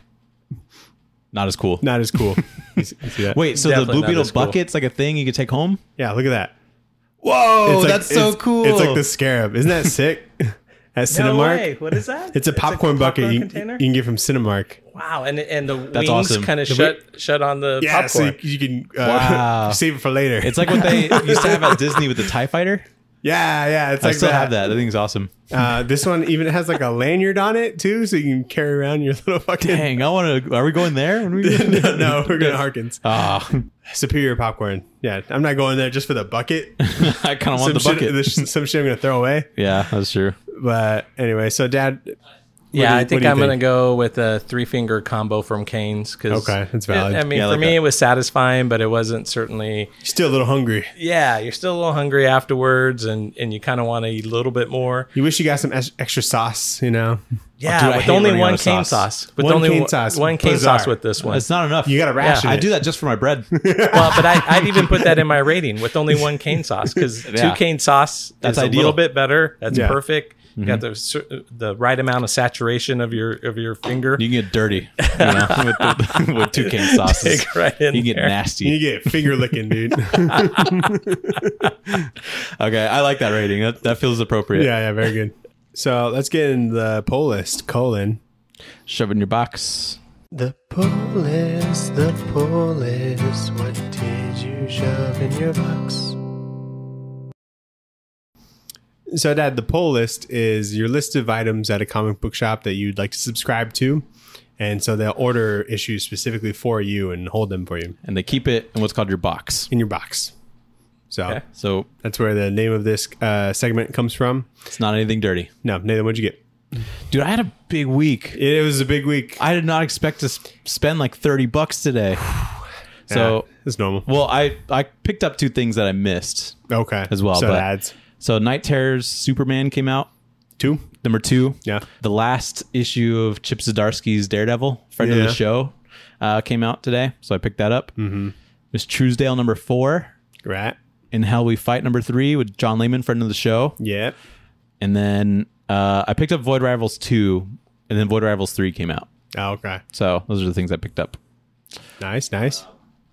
Not as cool. Not as cool. You see you see that? Wait, so the Definitely Blue not Beetle as cool. bucket's like a thing you could take home? Yeah, look at that. Whoa, It's like- that's so it's- cool. It's like the scarab. Isn't that sick? At Cinemark. What is that? It's a popcorn bucket you, container? you can get from Cinemark. Wow, and and the That's wings awesome. kind of The shut shut on the Yeah, so popcorn. you, you can uh, Wow. save it for later. It's like what they used to have at Disney with the TIE Fighter. yeah, yeah. It's I like still that. have that. That thing's awesome. Uh, this one even has like a lanyard on it too, so you can carry around your little fucking. Dang, I want to. Are we going there? When we no, no, we're going to Harkins. Ah, Superior popcorn. Yeah, I'm not going there just for the bucket. I kind of some, want the shit, bucket. there's some shit I'm going to throw away. Yeah, that's true. But anyway, so Dad. what Yeah, do you- I what think do you I'm going to go with a three finger combo from Cane's. Cause Okay, that's valid. I mean, Yeah, I for like me, that. it was satisfying, but it wasn't certainly. Still a little hungry. Yeah, you're still a little hungry afterwards, and, and you kind of want to eat a little bit more. You wish you got some ex- extra sauce, you know? Yeah, dude, I with hate only running out one of cane sauce. sauce. With One only cane one, sauce. one cane Bizarre. sauce with this one. It's not enough. You got to ration I it. do that just for my bread. Well, but I, I'd even put that in my rating with only one cane sauce because Yeah. two cane sauce That's is ideal. a little bit better. That's Yeah. perfect. You got the cer- the right amount of saturation of your of your finger. You can get dirty, you know, with, the, with two cane sauces. Dig right in You can get there. nasty. You get finger licking, dude. Okay, I like that rating. That, that feels appropriate. Yeah, yeah, very good. So let's get in the poll list. Colon. Shove it in your box. The poll list, the poll list. What did you shove in your box? So, Dad, the poll list is your list of items at a comic book shop that you'd like to subscribe to. And so they'll order issues specifically for you and hold them for you And they keep it in what's called your box. in your box. So Okay. So that's where the name of this uh, segment comes from. it's not anything dirty. No, Nathan, what'd you get? Dude, I had a big week. It was a big week. I did not expect to sp- spend like thirty bucks today. So, Yeah, it's normal. well, I, I picked up two things that I missed Okay. as well. So but, it adds So Night Terror's Superman came out, two. number two. Yeah. The last issue of Chip Zdarsky's Daredevil, friend of Yeah. the show, uh, came out today. So I picked that up. Mm-hmm. Miss Truesdale, number four. Right. In Hell We Fight, number three, with John Lehman, friend of the show. Yep. And then uh, I picked up Void Rivals two, and then Void Rivals three came out. Oh, okay. So those are the things I picked up. Nice, nice.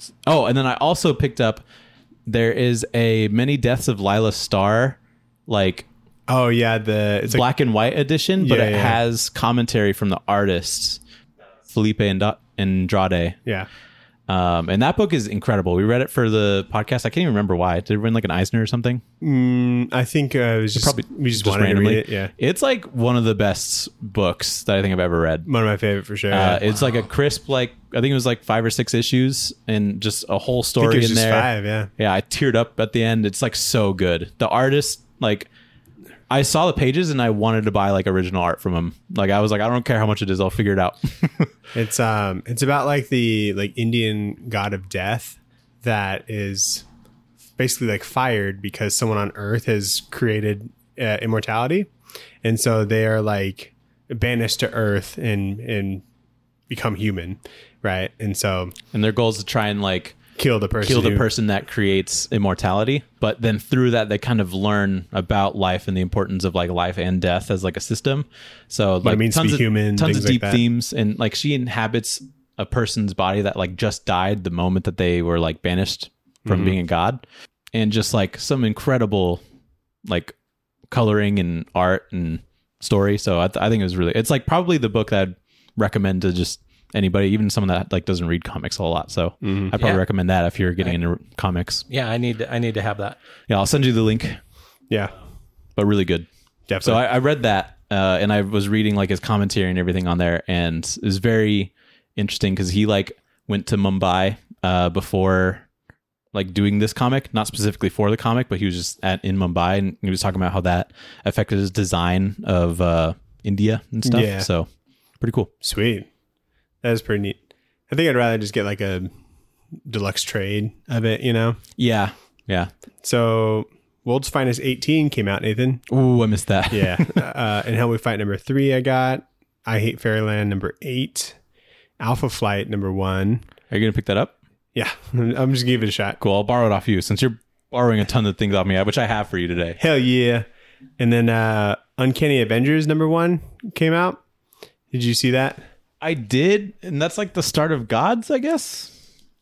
Oh, and then I also picked up. There is a Many Deaths of Lila Starr, like Oh yeah, the it's black and white edition, but Yeah, it yeah. has commentary from the artists Felipe Ando- Andrade. yeah. Um, and that book is incredible. We read it for the podcast. I can't even remember why. Did it win like an Eisner or something? Mm, I think uh, it was just Probably we just, just wanted randomly. to read it. Yeah, It's like one of the best books that I think I've ever read. one of my favorite for sure. Uh, yeah. it's like a crisp, like I think it was like five or six issues, and just a whole I think story it was in just there. five. Yeah, Yeah, I teared up at the end. It's like so good. The artist, like, I saw the pages and I wanted to buy like original art from him. Like, I was like, I don't care how much it is, I'll figure it out. it's um, it's about like the like Indian god of death that is basically like fired because someone on Earth has created uh, immortality, and so they are like banished to Earth and and become human, right? And so And their goal is to try and like kill the person. kill the who- person that creates immortality. But then through that, they kind of learn about life and the importance of like life and death as like a system. So like it means to tons be of, human, tons things of like deep that. themes. And like she inhabits a person's body that like just died the moment that they were like banished from Mm-hmm. being a god. And just like some incredible like coloring and art and story. So I, th- I think it was really, it's like probably the book that I'd recommend to just anybody, even someone that like doesn't read comics a lot. So Mm-hmm. I'd probably Yeah. recommend that if you're getting into comics. Yeah, I need to, I need to have that. Yeah, I'll send you the link, Yeah, but really good. So definitely. I, I read that uh, and I was reading like his commentary and everything on there, and it was very interesting because he like went to Mumbai uh, before like doing this comic, not specifically for the comic, but he was just at in Mumbai and he was talking about how that affected his design of uh, India and stuff. Yeah. So pretty cool. Sweet. That is pretty neat. I think I'd rather just get like a deluxe trade of it, you know? Yeah, yeah. So World's Finest eighteen came out, Nathan. Ooh, I missed that. Yeah. uh, and Hell We Fight number three I got. I Hate Fairyland number eight. Alpha Flight number one. Are you gonna pick that up? Yeah. I'm just giving it a shot. Cool. I'll borrow it off you since you're borrowing a ton of things off me, which I have for you today. Hell yeah. And then uh, Uncanny Avengers number one came out. Did you see that? I did, and that's like the start of Gods, I guess.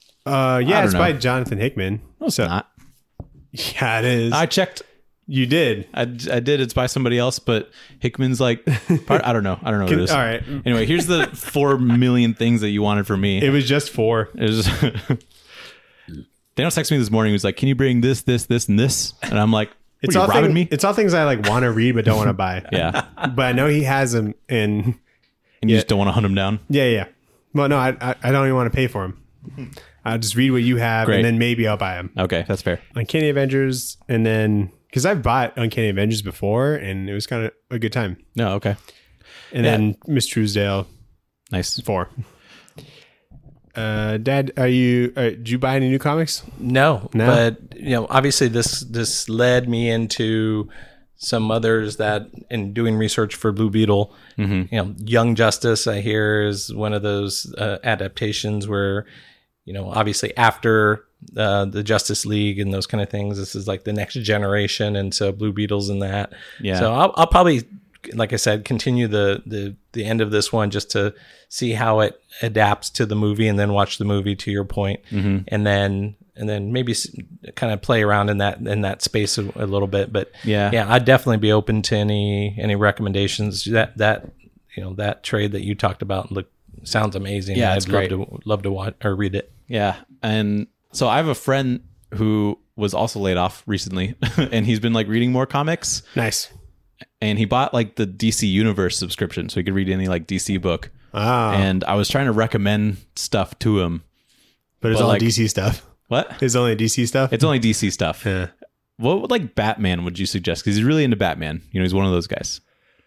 Uh, yeah, don't it's know. by Jonathan Hickman. No, it's So- not. Yeah, it is. I checked. you did. I, I did. It's by somebody else, but Hickman's like, part, I don't know. I don't know what Can- it is. all right. Anyway, here's the four million things that you wanted from me. It was just four. It was. Daniel texted me this morning. He was like, "Can you bring this, this, this, and this?" And I'm like, It's "What, all are you robbing thing- me?" It's all things I like want to read but don't want to buy. Yeah, But I know he has them, and and you just don't want to hunt him down. yeah, yeah. Well, no, I I, I don't even want to pay for them. I'll just read what you have, Great. and then maybe I'll buy them. Okay, that's fair. Uncanny Avengers, and then because I've bought Uncanny Avengers before, and it was kind of a good time. No, okay, And Yeah. then Miss Truesdale nice. four. Uh, Dad, are you? Uh, did you buy any new comics? No, No? but you know, obviously this this led me into some others that in doing research for Blue Beetle. Mm-hmm. You know, Young Justice I hear is one of those uh, adaptations where, you know, obviously after uh, the Justice League and those kind of things, this is like the next generation, and so Blue Beetle's in that. Yeah. So I'll, I'll probably, like I said, continue the the the end of this one just to see how it adapts to the movie, and then watch the movie. To your point, Mm-hmm. and then and then maybe s- kind of play around in that in that space a, a little bit. But Yeah. yeah, I'd definitely be open to any any recommendations. That that you know that trade that you talked about look sounds amazing. Yeah, I'd it's love great. to love to watch or read it. Yeah. And so I have a friend who was also laid off recently, and he's been like reading more comics, Nice. and he bought like the D C Universe subscription so he could read any like D C book. Ah, And I was trying to recommend stuff to him. but it's but all like- D C stuff. What? It's only D C stuff. It's only D C stuff. yeah. What would like Batman would you suggest? Because he's really into Batman. You know, he's one of those guys.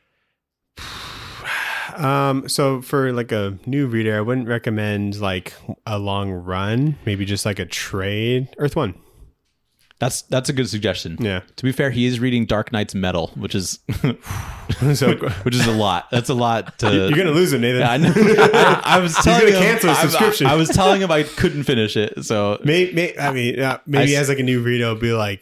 Um, so for like a new reader, I wouldn't recommend like a long run. Maybe just like a trade. Earth One. That's that's a good suggestion. Yeah. To be fair, he is reading Dark Knight's Metal, which is So which is a lot. That's a lot to. you're gonna lose him, Nathan. Yeah, I, know. I, I was telling gonna him, cancel his I- subscription. I, I was telling him I couldn't finish it. So Maybe, may, I mean, uh, maybe I- as like a new reader, it'll be like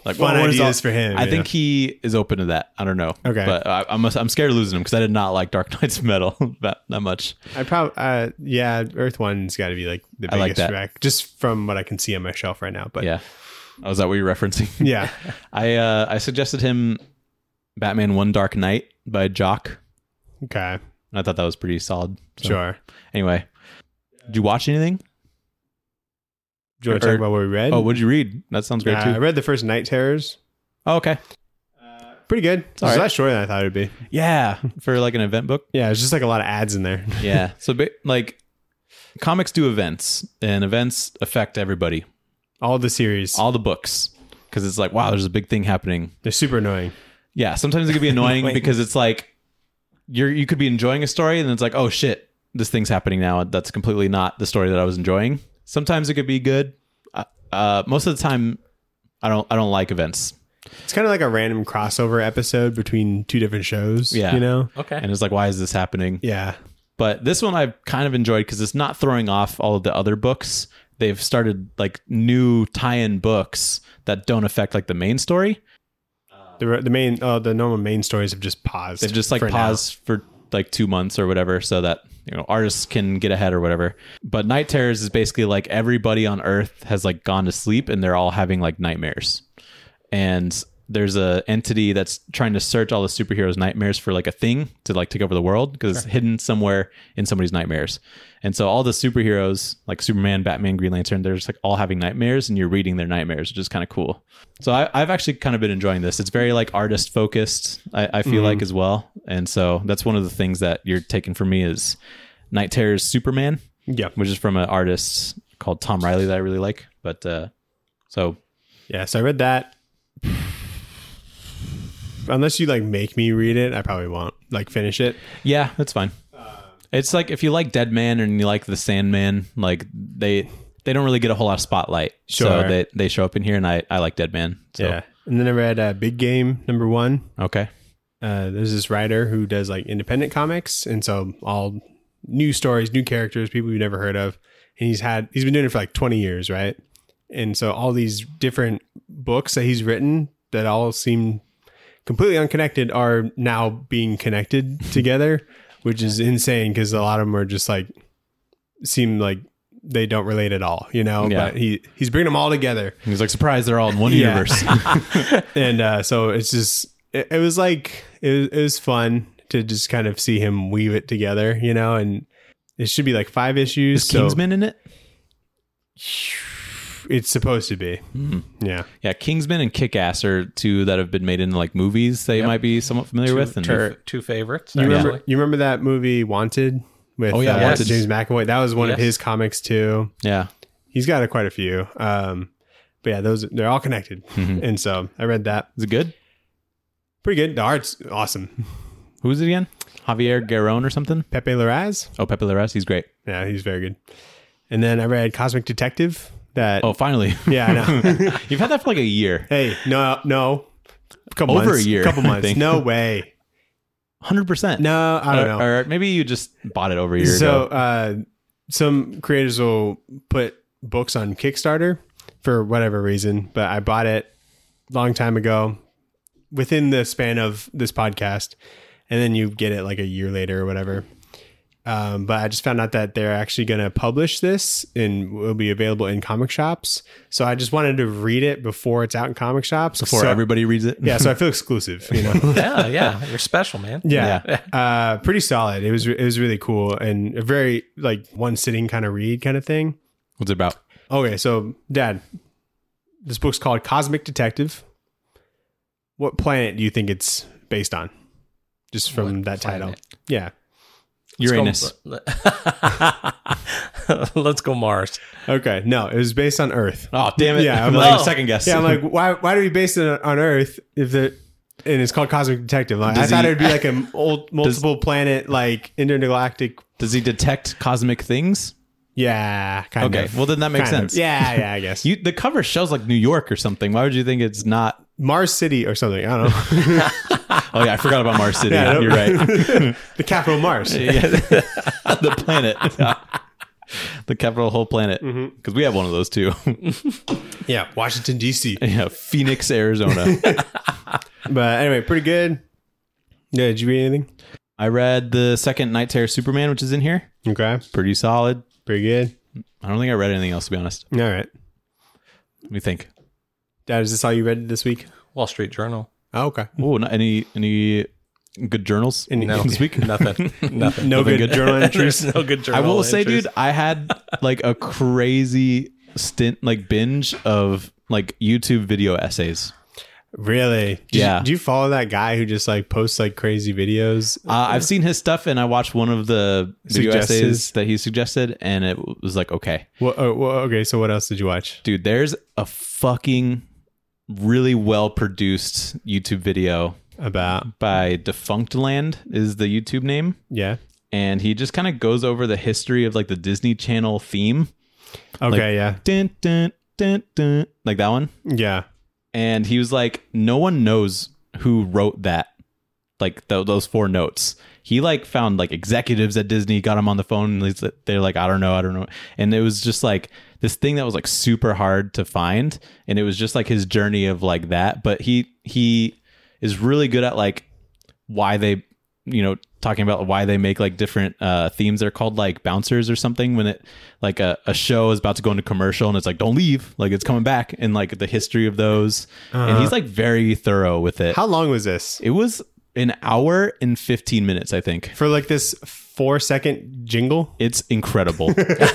like fun well, what is ideas all- for him. I you think know? he is open to that. I don't know. Okay. but I, I'm I'm scared of losing him because I did not like Dark Knight's Metal that that much. I probably, uh, yeah, Earth One's got to be like the I like biggest that. wreck, just from what I can see on my shelf right now. But yeah, Yeah. Oh, is that what you're referencing? yeah. I uh, I suggested him Batman One Dark Knight by Jock. Okay, I thought that was pretty solid. So, sure. Anyway, did you watch anything? Do you want to Or- talk about what we read? Oh, what'd you read? That sounds great Uh, too. I read the first Night Terrors. Oh, okay. Pretty good. It's all a right. lot shorter than I thought it would be. Yeah, for like an event book. Yeah, it's just like a lot of ads in there. Yeah. So ba- like comics do events and events affect everybody, All the series. all the books. Cause it's like, wow, there's a big thing happening. They're super annoying. Yeah. Sometimes it could be annoying because it's like you're, you could be enjoying a story and then it's like, oh shit, this thing's happening now. That's completely not the story that I was enjoying. Sometimes it could be good. Uh, uh, most of the time I don't, I don't like events. It's kind of like a random crossover episode between two different shows. Yeah. You know? Okay. And it's like, why is this happening? Yeah. But this one I've kind of enjoyed because it's not throwing off all of the other books. They've started like new tie-in books that don't affect like the main story. The, the main, oh, the normal main stories have just paused. They've just like for now. paused for like two months or whatever so that, you know, artists can get ahead or whatever. But Night Terrors is basically like everybody on Earth has like gone to sleep and they're all having like nightmares. And there's a entity that's trying to search all the superheroes' nightmares for like a thing to like take over the world because it's hidden somewhere in somebody's nightmares. And so all the superheroes like Superman, Batman, Green Lantern, they're just like all having nightmares and you're reading their nightmares, which is kind of cool. So I, I've actually kind of been enjoying this. It's very like artist focused, I, I feel like as well. And so that's one of the things that you're taking from me is Night Terrors Superman, Yeah. which is from an artist called Tom Riley that I really like. But uh, so Yeah. So I read that. Unless you like make me read it, I probably won't like finish it. yeah, that's fine. It's like if you like Dead Man and you like The Sandman, like they they don't really get a whole lot of spotlight. Sure. So they, they show up in here and I, I like Dead Man. So, Yeah. And then I read uh, Big Game number one. Okay. Uh, there's this writer who does like independent comics, and so all new stories, new characters, people you've never heard of. And he's had he's been doing it for like twenty years, right? And so all these different books that he's written that all seem completely unconnected are now being connected together, which is insane because a lot of them are just like seem like they don't relate at all, you know. Yeah. But he he's bringing them all together. He's like, surprise, they're all in one Yeah. universe. And uh, so it's just it, it was like it was, it was fun to just kind of see him weave it together, you know. And it should be like five issues. Is so Kingsman in it? it's supposed to be. Yeah. Yeah, Kingsman and Kick-Ass are two that have been made into like movies that you might be somewhat familiar with. And two, two favorites. You remember actually. you remember that movie Wanted with Oh, yeah, uh, Wanted. James McAvoy? That was one of Yes. his comics too. yeah. He's got a, quite a few. Um, but yeah, those they're all connected. Mhm. And so I read that. Is it good? Pretty good. The art's awesome. Who's it again? Javier Garron or something? Pepe Larraz. Oh, Pepe Larraz. He's great. Yeah, he's very good. And then I read Cosmic Detective. That Oh, finally. yeah, I know. You've had that for like a year. Hey, no, no, a couple Over months, a year, couple I months. think. No way. one hundred percent. No, I don't or, know. Or maybe you just bought it over a year So, ago. uh, some creators will put books on Kickstarter for whatever reason, but I bought it a long time ago within the span of this podcast, and then you get it like a year later or whatever. Um, but I just found out that they're actually going to publish this and will be available in comic shops. So I just wanted to read it before it's out in comic shops. Before so, everybody reads it. yeah, so I feel exclusive, you know. Yeah, yeah. You're special, man. Yeah, uh, pretty solid. It was it was really cool and a very like one sitting kind of read kind of thing. What's it about? Okay, so Dad, this book's called Cosmic Detective. What planet do you think it's based on? Just from What that title. planet? Yeah. Uranus. Let's go Mars. Okay. No, it was based on Earth. Oh, damn it. Yeah, I'm I'm like, like- second guess. Yeah, I'm like, why? Why do we base it on Earth if it and it's called Cosmic Detective? Like, I Does thought he- it would be like a old multiple planet like intergalactic. Does he detect cosmic things? Yeah, kind Okay, of. well, then that makes Kind of. sense. Yeah, yeah, I guess. You, the cover shows like New York or something. Why would you think it's not? Mars City or something. I don't know. Oh, yeah, I forgot about Mars City. Yeah, I don't- You're right. The capital of Mars. Yeah. The planet. The capital of the whole planet. Because we have one of those too. Yeah, Washington, D C Yeah, Phoenix, Arizona. But anyway, pretty good. Yeah, did you read anything? I read the second Night Terror Superman, which is in here. Okay, Pretty solid. pretty good. I don't think I read anything else, to be honest. All right. What do you think? Dad, is this all you read this week? Wall Street Journal. Oh, okay. Oh, not any any good journals Any- No, this week? nothing. Nothing. No Nothing good, good? journal entries. There's no good journal I will say, entries. dude, I had like a crazy stint, like binge of like YouTube video essays. Really? Did Yeah. You, do you follow that guy who just like posts like crazy videos? Uh, I've seen his stuff, and I watched one of the video Suggested. essays that he suggested, and it was like, okay, Well, oh, well, okay. So what else did you watch? dude, there's a fucking really well produced YouTube video About by Defunct Land is the YouTube name, yeah. and he just kind of goes over the history of like the Disney Channel theme, Okay. yeah. dun, dun, dun, dun, like that one. Yeah. And he was like, no one knows who wrote that, like th- those four notes. He like found like executives at Disney, got him on the phone, and he's- they're like, I don't know, I don't know. And it was just like this thing that was like super hard to find, and it was just like his journey of like that. But he he is really good at like why they, you know, talking about why they make like different uh themes. They're called like bouncers or something, when it like a, a show is about to go into commercial and it's like, don't leave, like it's coming back, and like the history of those. And he's like very thorough with it. How long was this? It was an hour and fifteen minutes, I think. For like this four second jingle? It's incredible.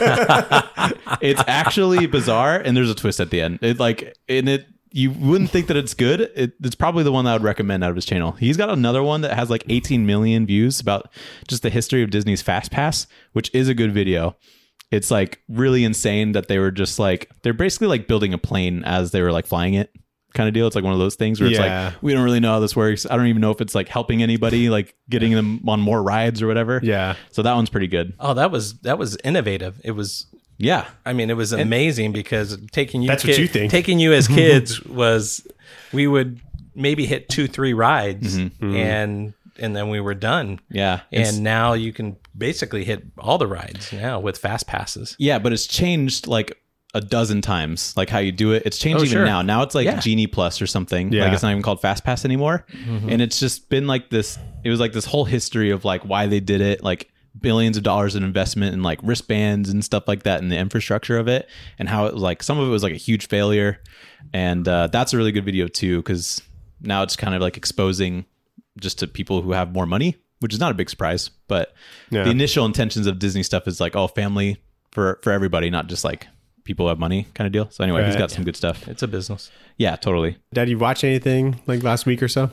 It's actually bizarre, and there's a twist at the end. It like and it you wouldn't think that it's good. It, it's probably the one that I would recommend out of his channel. He's got another one that has like eighteen million views about just the history of Disney's Fast Pass, which is a good video. It's like really insane that they were just like, they're basically like building a plane as they were like flying it, kind of deal. It's like one of those things where it's Yeah. like, we don't really know how this works. I don't even know if it's like helping anybody, like getting them on more rides or whatever. Yeah. So that one's pretty good. Oh, that was that was innovative. It was. Yeah. I mean, it was amazing because taking you. That's what you think. Taking you as kids was, we would maybe hit two, three rides, Mm-hmm. and and then we were done. Yeah. It's- And now you can basically hit all the rides now with fast passes. Yeah, but it's changed like a dozen times, like how you do it. It's changed Oh, even sure. now. Now it's like Yeah. Genie Plus or something. Yeah. Like it's not even called Fast Pass anymore. And it's just been like this. It was like this whole history of like why they did it, like billions of dollars in investment and like wristbands and stuff like that, and the infrastructure of it, and how it was like some of it was like a huge failure. And uh, that's a really good video too, because now it's kind of like exposing just to people who have more money, which is not a big surprise. But Yeah. the initial intentions of Disney stuff is like, oh, family for for everybody, not just like people who have money kind of deal. So anyway, he's Right. got some good stuff. It's a business. Yeah, totally. Dad, you watch anything like last week or so?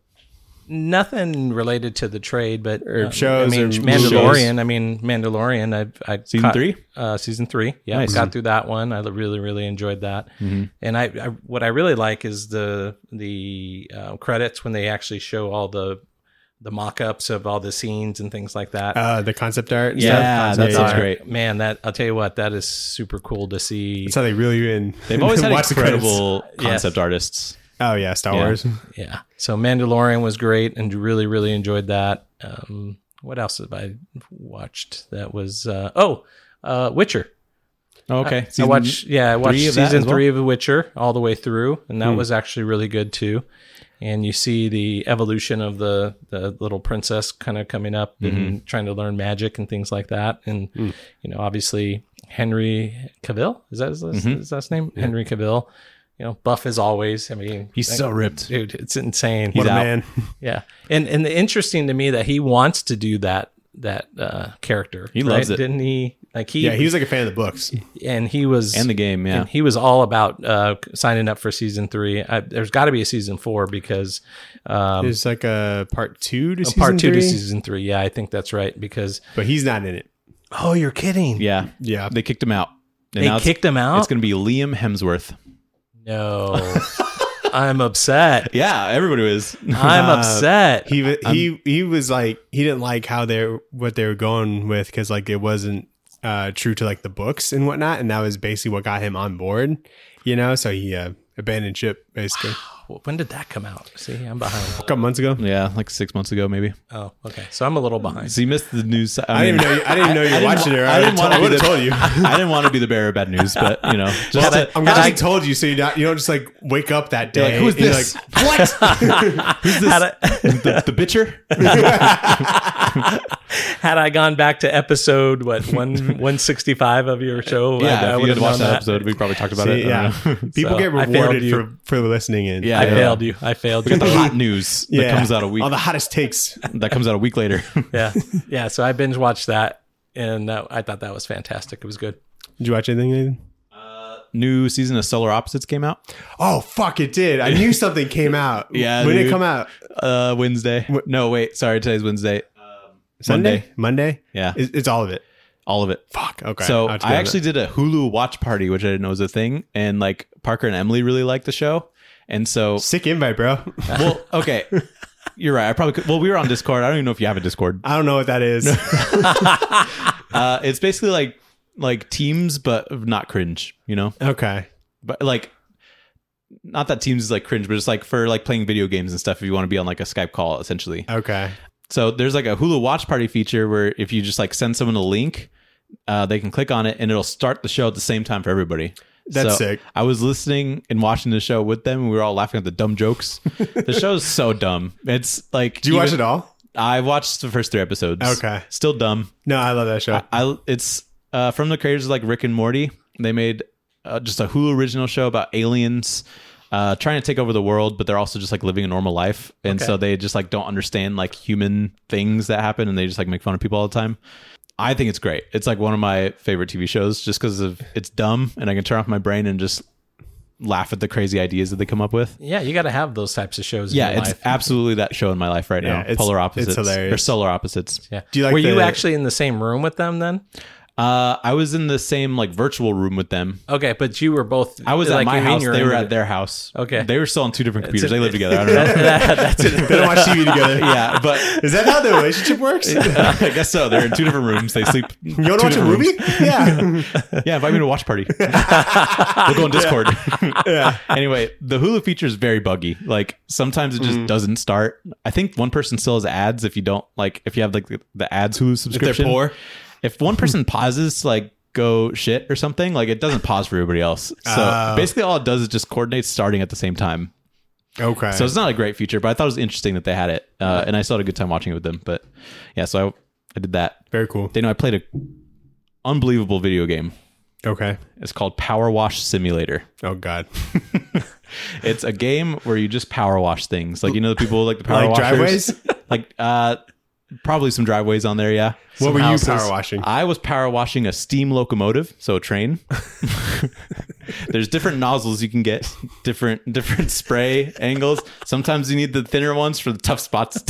Nothing related to the trade, but Or uh, shows I mean, or Mandalorian. movies? I mean, Mandalorian. I, I Season caught- three? Uh, season three. Yeah, Nice. got through that one. I really, really enjoyed that. And I, I, what I really like is the the uh, credits when they actually show all the the mock-ups of all the scenes and things like that. Uh, the concept art. and Yeah, stuff? that Yeah, sounds yeah. great. Man, that I'll tell you what, that is super cool to see. That's how they really you in. They've always had watch the credits. incredible Yes. concept artists. Oh yeah, Star Yeah. Wars. Yeah. So Mandalorian was great and really, really enjoyed that. Um, what else have I watched that was, uh, oh, uh, Witcher. Oh, okay. I watched, yeah, I watched three of that season as well? three of The Witcher all the way through, and that Hmm. was actually really good too. And you see the evolution of the, the little princess kind of coming up Mm-hmm. and trying to learn magic and things like that. And, Hmm. you know, obviously Henry Cavill, is that his, Mm-hmm. is that his name? Henry Cavill, you know, buff as always. I mean, He's that- so ripped. dude, it's insane. What a out. man. Yeah, and and interesting to me that he wants to do that that uh, character. He loves it. didn't he? Like he, Yeah, he was like a fan of the books. and he was And the game, yeah. and he was all about uh, signing up for season three. I, there's got to be a season four because um, There's like a part two to a season part two three, to season three. Yeah, I think that's right. Because but he's not in it. oh, you're kidding? Yeah. Yeah. They kicked him out. And They now it's- kicked him out? It's going to be Liam Hemsworth. No, I'm upset. Yeah, everybody was. I'm Uh, upset. He wa- he he was like he didn't like how they are what they were going with because like it wasn't uh, true to like the books and whatnot, and that was basically what got him on board. You know, so he uh, abandoned ship basically. when did that come out? See, I'm behind. A couple months ago. Yeah, like six months ago, maybe. Oh, okay. So I'm a little behind. So you missed the news. I, I mean, didn't even know. You, I didn't even know you were I watching didn't it. wa- I, I didn't want to wanna be the- told you. I didn't want to be the bearer of bad news, but you know, just Had to, I'm glad I- I told you, so you not you don't just like wake up that day. like, who's and you're this? Like, what? who's this? Had I, the, the bitcher? had I gone back to episode what one one sixty five of your show, Yeah, I, I if would you have had watched known that that. episode, we probably talked about See, it. I yeah, don't know. people So, get I failed rewarded you. for for listening in. Yeah, I yeah. failed you. I failed you. The hot news that Yeah. comes out a week. All the hottest takes. that comes out a week later. yeah, yeah. So I binge watched that, and uh, I thought that was fantastic. It was good. Did you watch anything, Nathan? New season of Solar Opposites came out. Oh fuck! It did. I knew something came out. Yeah, When did it dude. come out? Uh, Wednesday. No, wait. Sorry, today's Wednesday. Sunday. Monday. Monday. Yeah, It's, it's all of it. all of it. Fuck. Okay. So I'll have to I go to actually did a Hulu watch party, which I didn't know was a thing, and like Parker and Emily really liked the show, and so that. Sick invite, bro. well, okay, you're right. I probably could. Well, we were on Discord. I don't even know if you have a Discord. I don't know what that is. Uh, it's basically like like Teams, but not cringe. You know, Okay. but like. Not that Teams is like cringe, but it's like for like playing video games and stuff. If you want to be on like a Skype call, essentially. Okay. So there's like a Hulu watch party feature where if you just like send someone a link, uh, they can click on it and it'll start the show at the same time for everybody. That's So sick. I was listening and watching the show with them. And we were all laughing at the dumb jokes. The show is so dumb. It's like, Do you watch even- it all? I watched the first three episodes. Okay. Still dumb. No, I love that show. I, I it's uh, from the creators of like Rick and Morty. They made uh, just a Hulu original show about aliens uh, trying to take over the world, but they're also just like living a normal life, and Okay. so they just like don't understand like human things that happen, and they just like make fun of people all the time. I think it's great. It's like one of my favorite T V shows, just because of it's dumb, and I can turn off my brain and just laugh at the crazy ideas that they come up with. Yeah, you got to have those types of shows. Yeah, in your it's life. absolutely that show in my life right Yeah, now. it's- Polar it's opposites, hilarious. or solar opposites. Yeah. Do you like Were you the- actually in the same room with them then? Uh, I was in the same like virtual room with them. Okay, but you were both. I was like, at my you mean house. you're They were in at the- their house. Okay. They were still on two different computers. a- They lived together. I don't know. That's it. They don't watch T V together. Yeah, but Is that how the relationship works? I guess so. They're in two different rooms. They sleep. You want to watch a movie? Yeah. Yeah, invite me to a watch party. We'll go on Discord. Yeah. Anyway, the Hulu feature is very buggy. Like sometimes it just Mm. doesn't start. I think one person still has ads if you don't like if you have like the, the ads Hulu If they're subscription. poor. If one person pauses to like go shit or something, like it doesn't pause for everybody else. So Oh. basically all it does is just coordinates starting at the same time. Okay. So it's not a great feature, but I thought it was interesting that they had it. Uh, and I still had a good time watching it with them. But yeah, so I, I did that. Very cool. They know I played a unbelievable video game. Okay. It's called Power Wash Simulator. Oh God. It's a game where you just power wash things. Like, you know, the people like the power Like washers? driveways? Like, uh, probably some driveways on there. Yeah. What Some were you houses. power washing? I was power washing a steam locomotive, so a train. There's different nozzles you can get, different different spray angles. Sometimes you need the thinner ones for the tough spots.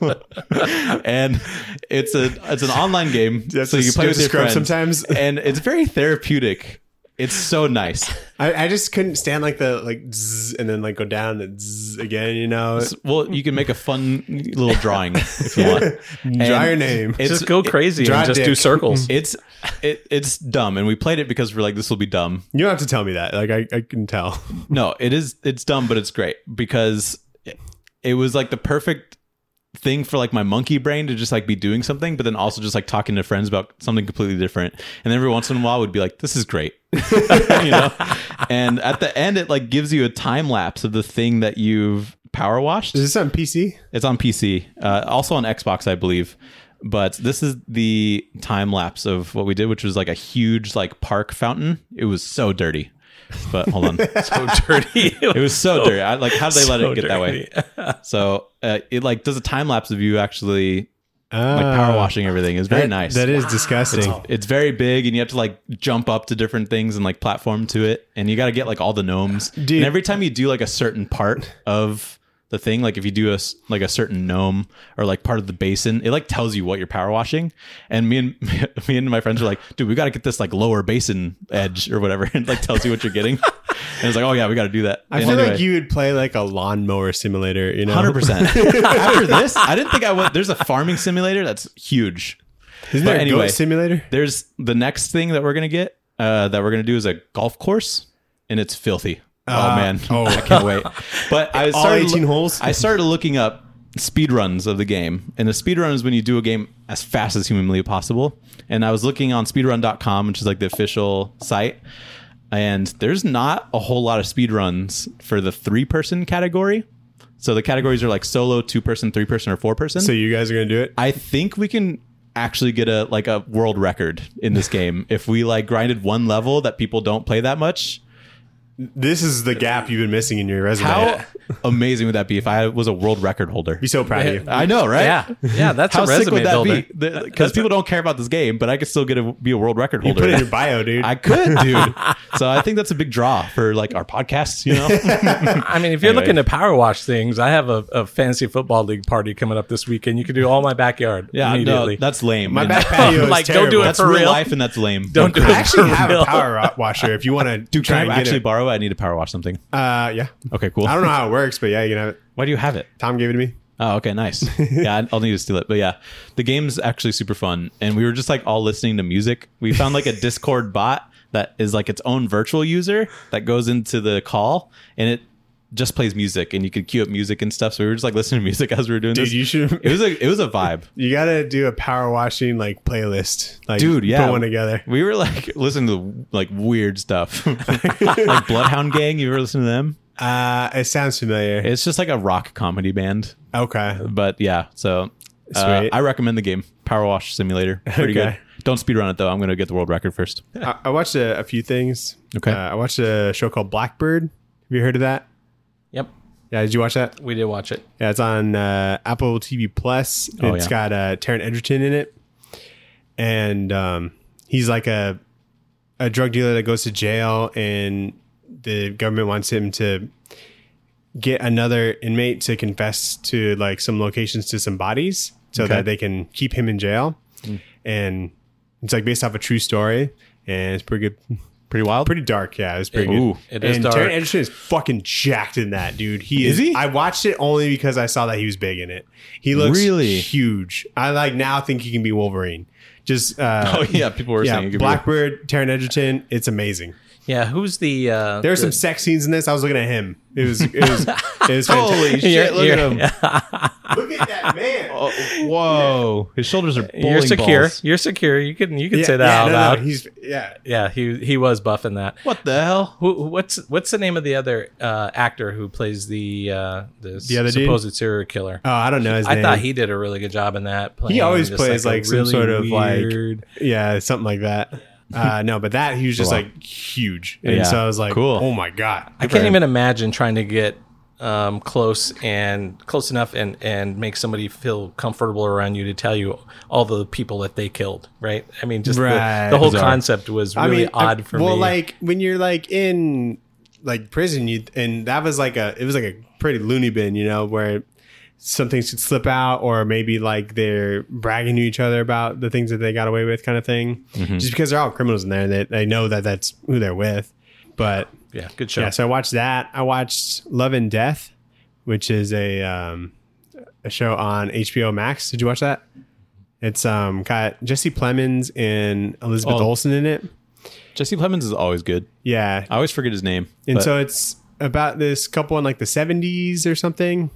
And it's a it's an online game, You have so to- you can play you with have your to scrub friends. sometimes. And it's very therapeutic. It's so nice. I, I just couldn't stand like the like zzz, and then like go down and zzz again. You know, Well, you can make a fun little drawing if you want. draw And your name. It's, Just go crazy Draw and just dick. do circles. It's it, it's dumb, and we played it because we're like, this will be dumb. You don't have to tell me that. Like I, I can tell. No, it is it's dumb, but it's great because it, it was like the perfect thing for like my monkey brain to just like be doing something, but then also just like talking to friends about something completely different. And every once in a while, would be like, this is great, you know. And at the end, it like gives you a time lapse of the thing that you've power washed. Is this on P C? It's on P C, uh, also on Xbox, I believe. But this is the time lapse of what we did, which was like a huge like park fountain. It was so dirty. But hold on, So dirty. it was so, dirty. I, like, how did they let so it get that way? So uh, it like does a time lapse of you actually like power washing everything. It's very That- nice. That is disgusting. It's very big, and you have to like jump up to different things and like platform to it, and you got to get like all the gnomes. Dude. And every time you do like a certain part of the thing, like if you do a s- like a certain gnome or like part of the basin, it like tells you what you're power washing. And me and me and my friends are like, dude, we got to get this like lower basin edge or whatever, and like tells you what you're getting. And it's like, oh yeah, we got to do that. I And feel anyway, like you would play like a lawnmower simulator. You know, one hundred percent. After this, I didn't think I would. There's a farming simulator that's huge. Isn't But there a anyway, goat simulator? There's the next thing that we're gonna get uh, that we're gonna do is a golf course, and it's filthy. Oh man, oh. I can't wait. But I All started eighteen loo- holes? I started looking up speed runs of the game, and the speed run is when you do a game as fast as humanly possible. And I was looking on speedrun dot com, which is like the official site, and there's not a whole lot of speed runs for the three person category. So the categories are like solo, two person, three person, or four person. So you guys are gonna do it? I think we can actually get a like a world record in this game if we like grinded one level that people don't play that much. This is the gap you've been missing in your resume. How amazing would that be if I was a world record holder? Be so proud of you. I know, right? Yeah, yeah, that's How a sick resume would that builder. be? Because people don't care about this game, but I could still get a, be a world record You holder. put it in your bio, dude. I could, dude. So I think that's a big draw for like our podcasts. You know, I mean, if you're Anyway. looking to power wash things, I have a, a fantasy football league party coming up this weekend. You can do all my backyard yeah, no, immediately. that's lame. My And back patio is Like, terrible. don't do it That's for real real. life, and that's lame. Don't do I it actually for have real. a power washer if you want to Dude, try can and I get actually it. borrow it? I need to power wash something. Uh, yeah. Okay, cool. I don't know how it works, but yeah, you can have it. Why do you have it? Tom gave it to me. Oh, okay, nice. Yeah, I- I'll need to steal it. But yeah, the game's actually super fun. And we were just like all listening to music. We found like a Discord bot that is like its own virtual user that goes into the call and it just plays music and you could queue up music and stuff. So we were just like listening to music as we were doing Dude, this. you should. It was a it was a vibe. You gotta do a power washing like playlist. Like, Dude, yeah. put one together. We were like listening to like weird stuff. Like Bloodhound Gang, you ever listen to them? Uh, it sounds familiar. It's just like a rock comedy band. Okay. But yeah, so uh, Sweet. I recommend the game. Power Wash Simulator. Pretty Okay. good. Don't speedrun it though. I'm gonna get the world record first. I, I watched a, a few things. Okay. Uh, I watched a show called Blackbird. Have you heard of that? Yep, Yeah. Did you watch that? we did watch it. Yeah, it's on uh, Apple T V Plus. Oh, It's yeah. got uh, Taron Egerton in it, and um, he's like a a drug dealer that goes to jail, and the government wants him to get another inmate to confess to like some locations to some bodies, so Okay. that they can keep him in jail. And it's like based off a true story, and it's pretty good. Pretty wild. Pretty dark, yeah. It was pretty Ooh. good. It is and dark. Taron Egerton is fucking jacked in that, dude. He Is is. he? I watched it only because I saw that he was big in it. He looks Really? huge. I like now think he can be Wolverine. Just uh, Oh yeah, people were yeah, saying it could Blackbird, Taron Egerton. It's amazing. Yeah, who's the? Uh, There are some the- sex scenes in this. I was looking at him. It was. It was. It was be. Holy fantastic. shit! Look at him. Look at that man. Oh, whoa, his shoulders are bowling You're secure. balls. You're secure. You can you can Yeah, say that yeah, out no, no, loud. he's yeah. Yeah, he he was buffing that. What the hell? Who, what's what's the name of the other uh, actor who plays the uh, the, The other dude? supposed serial killer? Oh, I don't know his I name. thought he did a really good job in that. playing always just plays, a like, some sort of, like, weird- Yeah, something like that. Uh, no, but that he was just Wow. like huge, and Yeah. so I was like, Cool. oh my god. I can't even imagine trying to get um, close and close enough and and make somebody feel comfortable around you to tell you all the people that they killed. Right? I mean, just Right. the, the whole Bizarre. concept was really odd I- for well, me. like when you're like in like prison, you and that was like a it was like a pretty loony bin, you know, where some things could slip out, or maybe like they're bragging to each other about the things that they got away with, kind of thing. Just because they're all criminals in there, they they know that that's who they're with. But yeah, good show. yeah, so I watched that. I watched Love and Death, which is a um, a show on H B O Max. Did you watch that? It's um got Jesse Plemons and Elizabeth Oh. Olsen in it. Jesse Plemons is always good. Yeah, I always forget his name. and but- so it's about this couple in like the seventies or something,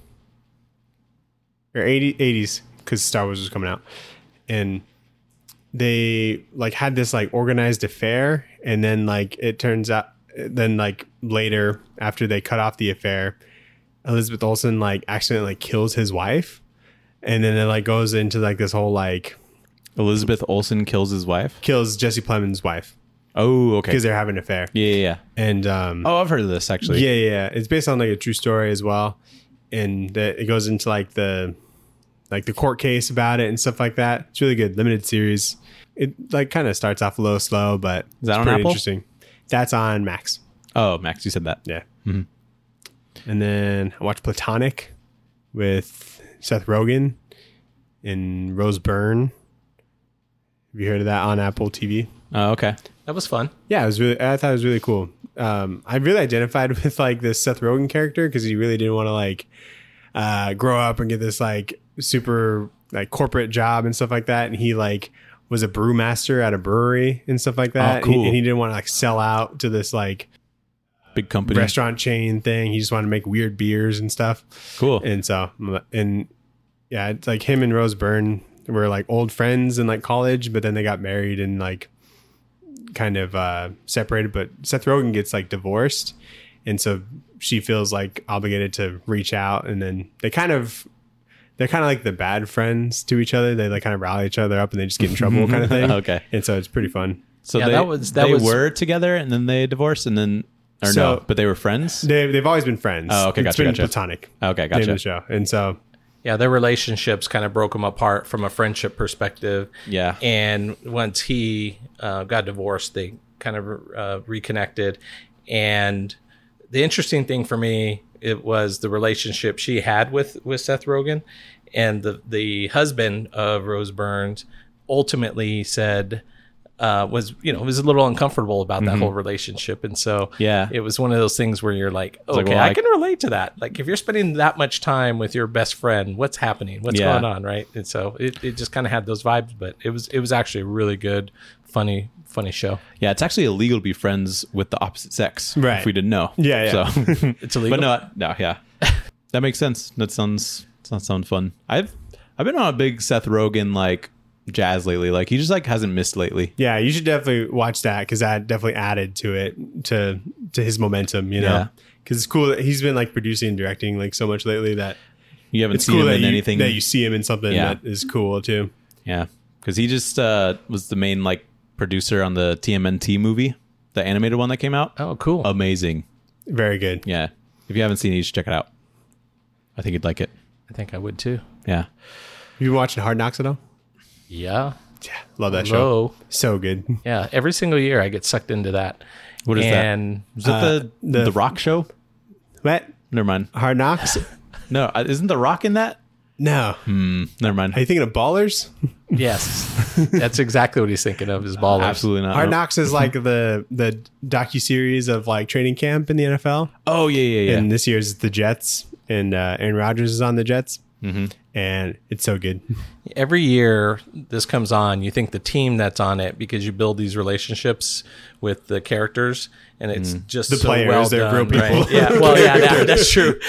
or eighty, eighties, because Star Wars was coming out, and they like had this like organized affair, and then like it turns out, then like later after they cut off the affair, Elizabeth Olsen like accidentally kills his wife, and then it like goes into like this whole like Elizabeth Olsen kills his wife. kills Jesse Plemons' wife Oh, okay. because they're having an affair, Yeah, yeah, yeah. and um Oh, I've heard of this actually. Yeah, yeah, yeah. It's based on like a true story as well, and that it goes into like the like the court case about it and stuff like that. It's really good, limited series. It like kind of starts off a little slow, but Is that it's on pretty Apple? interesting. That's on Max. Oh, Max, you said that. Yeah. Mm-hmm. And then I watched Platonic with Seth Rogen and Rose Byrne. Have you heard of that on Apple T V? Oh, okay. That was fun. Yeah, it was really. I thought it was really cool. Um, I really identified with like this Seth Rogen character because he really didn't want to like uh, grow up and get this like super like corporate job and stuff like that. And he like was a brewmaster at a brewery and stuff like that. Oh, cool. And he, and he didn't want to like sell out to this like big company restaurant chain thing. He just wanted to make weird beers and stuff. Cool. And so, and yeah, it's like him and Rose Byrne were like old friends in like college, but then they got married and like kind of uh, separated. But Seth Rogen gets like divorced, and so she feels like obligated to reach out, and then they kind of. They're kind of like the bad friends to each other. They like kind of rally each other up and they just get in trouble kind of thing. Okay. And so it's pretty fun. So Yeah, they, that was- that they was- were together and then they divorced and then or So- no, but they were friends. They, they've always been friends. Oh, okay, It's gotcha, been gotcha. platonic. Okay, Name of gotcha. the show. And so, Yeah, their relationships kind of broke them apart from a friendship perspective. Yeah. And once he uh, got divorced, they kind of uh, reconnected. And the interesting thing for me, it was the relationship she had with, with Seth Rogen. And the, the husband of Rose Byrne ultimately said, uh, was, you know, was a little uncomfortable about that whole relationship. And so Yeah. it was one of those things where you're like, okay, like, well, I I- can relate to that. Like if you're spending that much time with your best friend, what's happening? What's Yeah. going on? Right. And so it, it just kind of had those vibes, but it was, it was actually a really good, funny, funny show. Yeah, it's actually illegal to be friends with the opposite sex. Right. If we didn't know. Yeah, yeah. So, It's illegal. but no, no, yeah, that makes sense. That sounds that sounds fun. I've I've been on a big Seth Rogen like jazz lately. Like he just like hasn't missed lately. yeah, you should definitely watch that because that definitely added to it, to to his momentum, you know? Yeah. Because it's cool that he's been like producing and directing like so much lately that You haven't it's seen cool him that in you, anything. that you see him in something Yeah. that is cool too. Yeah, because he just uh, was the main like producer on the T M N T movie, the animated one that came out. Oh, cool. Amazing. Very good. Yeah, if you haven't seen it, you should check it out. I think you'd like it. I think I would too. Yeah. You been watching Hard Knocks at all? Yeah. Yeah, love that show. Hello. So good. Yeah. Every single year I get sucked into that. What is and that? Is that Uh, the, the- the Rock show? What? Never mind. Hard Knocks? No, uh, isn't the Rock in that? No. Hmm. Never mind. Are you thinking of Ballers? Yes, that's exactly what he's thinking of, is ballers. Absolutely not. Hard no. Knocks is like the the docuseries of like training camp in the N F L. Oh yeah, yeah, yeah. And this year's the Jets, and uh, Aaron Rodgers is on the Jets, mm-hmm. and it's so good. Every year this comes on, you think the team that's on it, because you build these relationships with the characers, and it's just The so players, well they're done, real people. right? Yeah, well, yeah, that, that's true.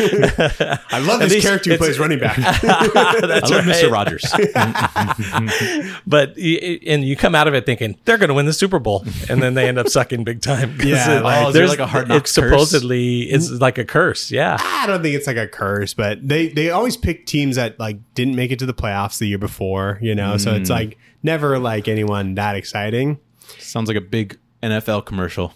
I love At this least character who it's- plays running back. I That's love right. Mister Rogers. But y- and you come out of it thinking they're going to win the Super Bowl, and then they end up sucking big time. 'Cause Yeah, it- like- Oh, is there there's like a Hard It's Knocks curse? supposedly it's like a curse. Yeah. I don't think it's like a curse, but they they always pick teams that like didn't make it to the playoffs the year before, you know. So it's like never like anyone that exciting. Sounds like a big N F L commercial.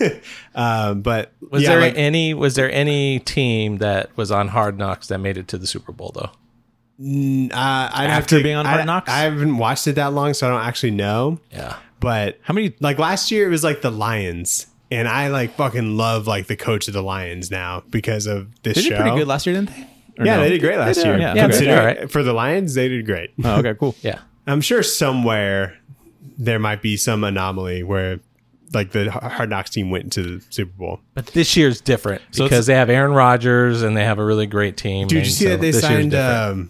Um, but Was yeah, there like, any was there any team that was on Hard Knocks that made it to the Super Bowl though? uh, I'd have After to, being on I- Hard Knocks? I haven't watched it that long, so I don't actually know. Yeah. But How many? like last year, it was like the Lions, and I like fucking love like the coach of the Lions now because of this They show. did pretty good last year, didn't they? Or Yeah, no? they did great last did year. all right. Yeah, Yeah, they did Considering- all right. For the Lions, they did great. Oh, okay, cool. Yeah. I'm sure somewhere there might be some anomaly where like the Hard Knocks team went to the Super Bowl. But this year's different So because it's- they have Aaron Rodgers and they have a really great team. Dude, and you see so that they this year's signed different. um,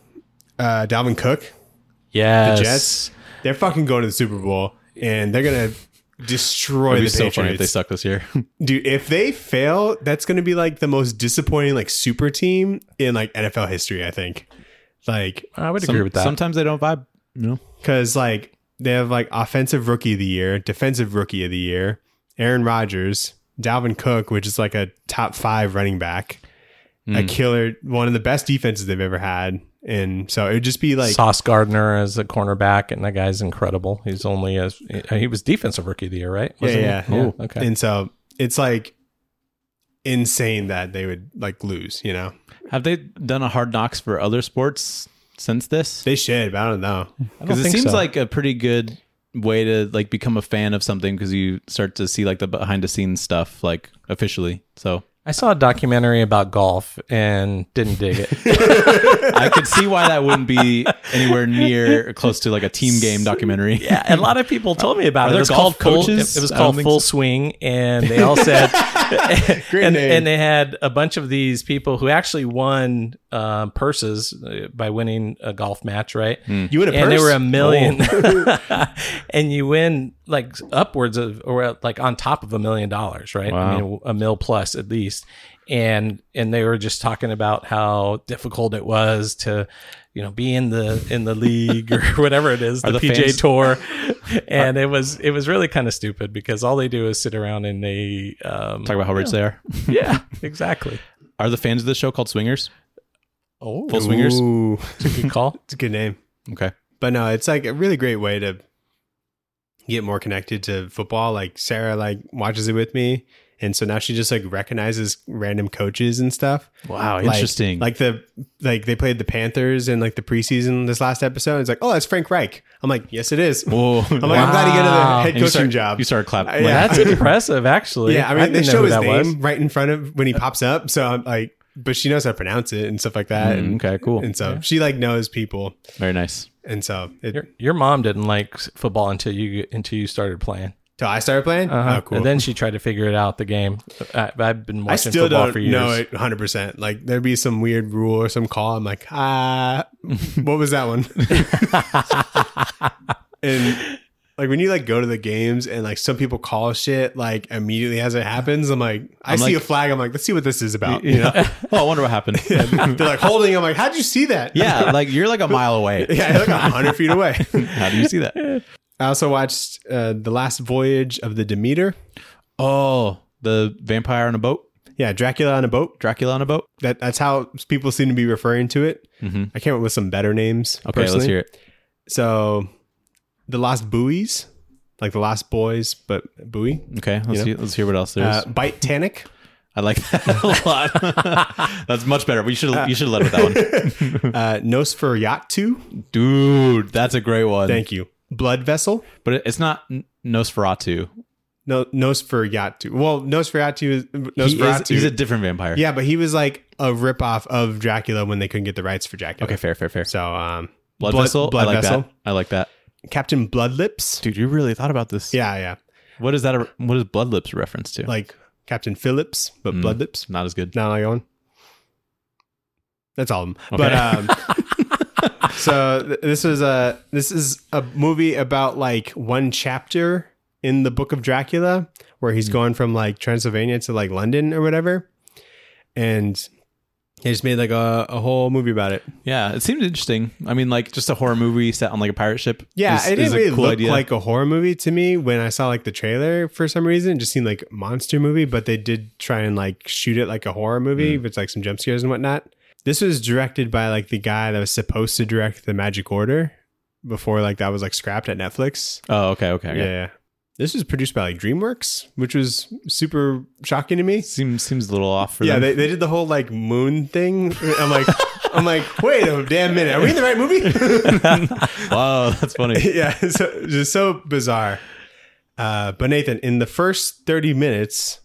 uh, Dalvin Cook, yes. the Jets? They're fucking going to the Super Bowl, and they're gonna destroy It'd the be so Patriots. funny if they suck this year. Dude, if they fail, that's gonna be like the most disappointing like super team in like N F L history. I think, like, I would Some- agree with that. Sometimes they don't vibe. You know. because like they have like offensive rookie of the year, defensive rookie of the year, Aaron Rodgers, Dalvin Cook, which is like a top five running back, a killer, one of the best defenses they've ever had. And so it would just be like, Sauce Gardner as a cornerback, and that guy's incredible. He's only as he was defensive rookie of the year, right? yeah, Wasn't he? yeah, Oh, yeah. okay. And so it's like insane that they would like lose, you know? Have they done a Hard Knocks for other sports since this? They should, but I don't know. I don't Because it think seems so. like a pretty good way to like become a fan of something because you start to see like the behind the scenes stuff like officially. So I saw a documentary about golf and didn't dig it. I could see why that wouldn't be anywhere near close to like a team game documentary. Yeah, and a lot of people told me about Are it. It there was golf called Full, coaches? it was I don't called think Full so. Swing, and they all said, Great and, name. and they had a bunch of these people who actually won uh, purses uh, by winning a golf match, right? You win a And they purse? were a million, and you win like upwards of, or like on top of a million dollars, right? Wow. I mean, a mil plus at least. And and they were just talking about how difficult it was to, you know, be in the in the league or whatever it is, the, the P G A fans- Tour, and it was it was really kind of stupid because all they do is sit around and they um, Talk about how rich they are. yeah, exactly. Are the fans of the show called swingers? Oh, Full swingers? Ooh, it's a good call. it's a good name. Okay. But no, it's like a really great way to get more connected to football. Like Sarah like watches it with me. And so now she just like recognizes random coaches and stuff. Wow, Like- interesting. Like the like they played the Panthers in like the preseason this last episode. It's like, oh, that's Frank Reich. I'm like, yes, it is. Whoa. I'm like, I'm glad he got Wow. a head And you coaching start- job. You started clapping. Uh, yeah. That's impressive, actually. Yeah, I mean, they didn't know show who his that was. name right in front of when he pops up. So I'm like, but she knows how to pronounce it and stuff like that. Mm, and, okay, cool. and so she like knows people. Very nice. And so it, Your, your mom didn't like football until you until you started playing. till I started playing. Uh-huh. Oh, cool. And then she tried to figure it out the game. I, I've been I watching still football don't for years. know it one hundred percent. Like there'd be some weird rule or some call. I'm like, ah, what was that one? And like when you like go to the games and like some people call shit like immediately as it happens, I'm like, I I'm see like- a flag. I'm like, let's see what this is about. You know? Oh, I wonder what happened. They're like holding. I'm like, how'd you see that? Yeah, like you're like a mile away. Yeah, like a hundred feet away. How do you see that? I also watched uh, The Last Voyage of the Demeter. Oh, the vampire on a boat? Yeah, Dracula on a boat. Dracula on a boat? That that's how people seem to be referring to it. Mm-hmm. I came up with some better names. Okay, let's personally. hear it. So, The Lost Buoys, like The Lost Boys, but buoy. Okay, let's, You know? hear, let's hear what else there is. Uh, Bite Tanic. I like that a lot. That's much better. We should you should have led with that one. Uh, Nosferatu. Dude, that's a great one. Thank you. Blood Vessel. But it- it's not N- Nosferatu. No, Nosferatu. Well, Nosferatu is He is, Nosferatu. he's a different vampire. yeah, but he was like a ripoff of Dracula when they couldn't get the rights for Dracula. Okay, fair, fair, fair. So, um, Blood, Vessel? Blood I like Vessel. that. I like that. Captain Bloodlips. Dude, you really thought about this. Yeah, yeah. What is that? A, what is Blood Lips a reference to? Like Captain Phillips, but Mm. Bloodlips. Not as good. Not like one. That's all of them. Okay. But um, so th- this was a this is a movie about like one chapter in the Book of Dracula where he's going from like Transylvania to like London or whatever, and they just made like a, a whole movie about it. Yeah, it seemed interesting. I mean, like just a horror movie set on like a pirate ship. Yeah, is- it is didn't a really cool look idea. like a horror movie to me when I saw like the trailer for some reason. It just seemed like a monster movie, but they did try and like shoot it like a horror movie with like some jump scares and whatnot. This was directed by like the guy that was supposed to direct The Magic Order before like that was like scrapped at Netflix. Oh, okay, okay. Yeah. okay. This was produced by like DreamWorks, which was super shocking to me. Seems seems a little off for Yeah, them. they, they did the whole like moon thing. I'm like, I'm like, wait a damn minute, are we in the right movie? Wow, that's funny. Yeah, so just so bizarre. Uh, but Nathan, in the first thirty minutes,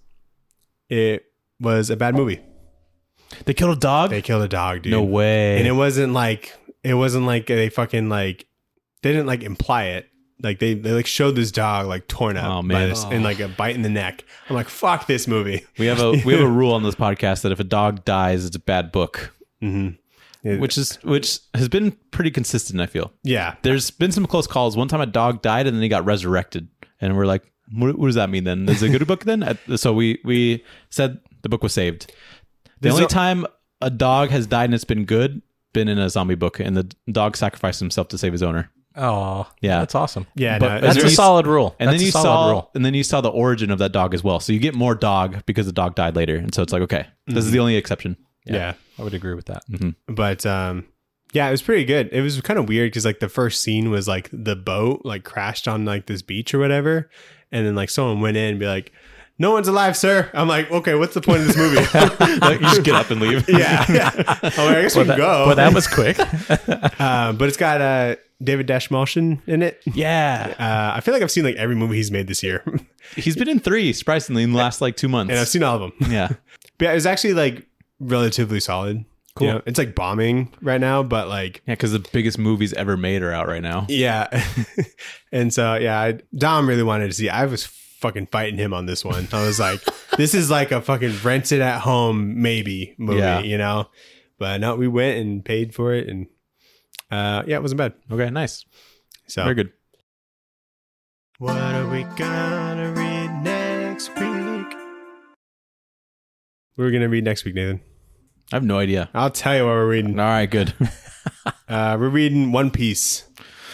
it was a bad movie. They killed a dog? They killed a dog, dude. No way. And it wasn't like it wasn't like they fucking like they didn't like imply it. Like they, they like showed this dog like torn up Oh, by man. this, and like a bite in the neck. I'm like, fuck this movie. we have a we have a rule on this podcast that if a dog dies, it's a bad book, Mm-hmm. which is which has been pretty consistent. I feel Yeah, there's been some close calls. One time a dog died and then he got resurrected, and we're like, what, what does that mean? Then is it a good book then? Uh, So we we said the book was saved. The There's only a- time a dog has died and it's been good, been in a zombie book, and the dog sacrificed himself to save his owner. Oh, Yeah. that's awesome. yeah. But no, That's there a you- solid rule. And That's then a you solid saw, rule. and then you saw the origin of that dog as well. So you get more dog because the dog died later, and so it's like, okay, this is the only exception. yeah. I would agree with that. But um, yeah, it was pretty good. It was kind of weird because like the first scene was like the boat like crashed on like this beach or whatever, and then like someone went in and be like, "No one's alive, sir." I'm like, okay, what's the point of this movie? Like, you just get up and leave. yeah, yeah. I'm like, I guess we can that, go. Well, that was quick. uh, but it's got uh, David Dashmalshin in it. Yeah, Uh, I feel like I've seen like every movie he's made this year, and he's been in three surprisingly in the last like two months. I've seen all of them. yeah, But yeah, it was actually like relatively solid. Cool. You know, it's like bombing right now, but like yeah, because the biggest movies ever made are out right now. yeah. And so yeah, I, Dom really wanted to see. I was fucking fighting him on this one. I was like, this is like a fucking rented at home maybe movie, Yeah. you know. But no, we went and paid for it, and uh, yeah, it wasn't bad. Okay, nice. So Very good. What are we gonna read next week? We're gonna read next week, Nathan. I have no idea. I'll tell you what we're reading. All right, good. Uh, we're reading One Piece.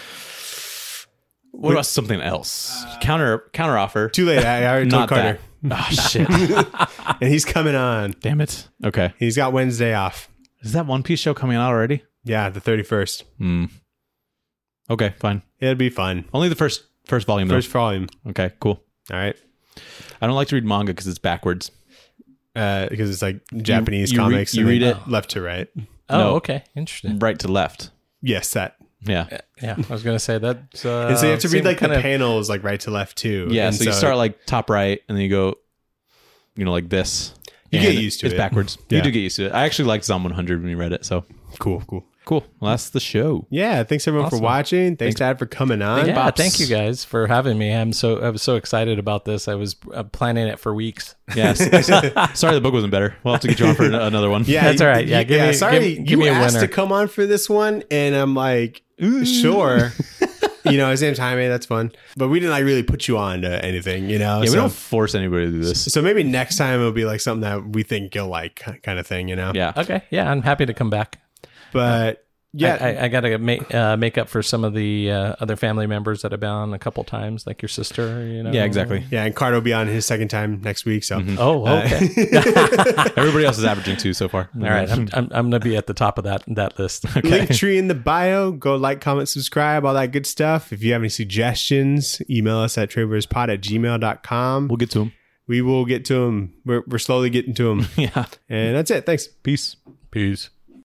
What about something else? Counter counter offer. Too late. I already told Not Carter, that. Oh shit! and he's coming on. Damn it. Okay. He's got Wednesday off. Is that One Piece show coming out already? Yeah, the thirty-first. Hmm. Okay, fine. It'll be fun. Only the first first volume though. First volume. Okay, cool. All right. I don't like to read manga because it's backwards. Uh, because it's like Japanese you read- comics. you and read then it- left to right. Oh, No. okay. Interesting. Right to left. Yes, that. Yeah. Yeah, I was going to say that. Uh, And so you have to read seemed like kind the of- panels like right to left too. Yeah. And So, you start like top right and then you go, you know, like this. You And get used to it's it. backwards. Yeah. You do get used to it. I actually liked Zom one hundred when you read it. So cool, cool. cool. Well, that's the show. Yeah, thanks everyone Awesome. for watching. Thanks, Thanks. Dad, for coming on. Yeah, Bops. thank you guys for having me. I'm so I was so excited about this. I was uh, planning it for weeks. Yeah. Sorry the book wasn't better. We'll have to get you on for an- another one. Yeah, That's all right. Yeah, give me- sorry, give- give you me a asked winner. to come on for this one, and I'm like, sure. You know, at the same time, hey, that's fun. But we didn't like really put you on to anything, you know. Yeah, we so, don't force anybody to do this. so maybe next time it'll be like something that we think you'll like, kind of thing, you know. Yeah. Okay, yeah, I'm happy to come back. But yeah, I, I, I got to make uh, make up for some of the uh, other family members that have been on a couple times, like your sister. You know. Yeah, exactly. yeah, and Carter will be on his second time next week. So Oh, okay. Everybody else is averaging two so far. All right, I'm, I'm I'm gonna be at the top of that that list. link tree in the bio. Go like, comment, subscribe, all that good stuff. If you have any suggestions, email us at tradewarriorspod at gmail dot com. We'll get to them. We will get to them. We're, we're slowly getting to them. Yeah. And that's it. Thanks. Peace. Peace.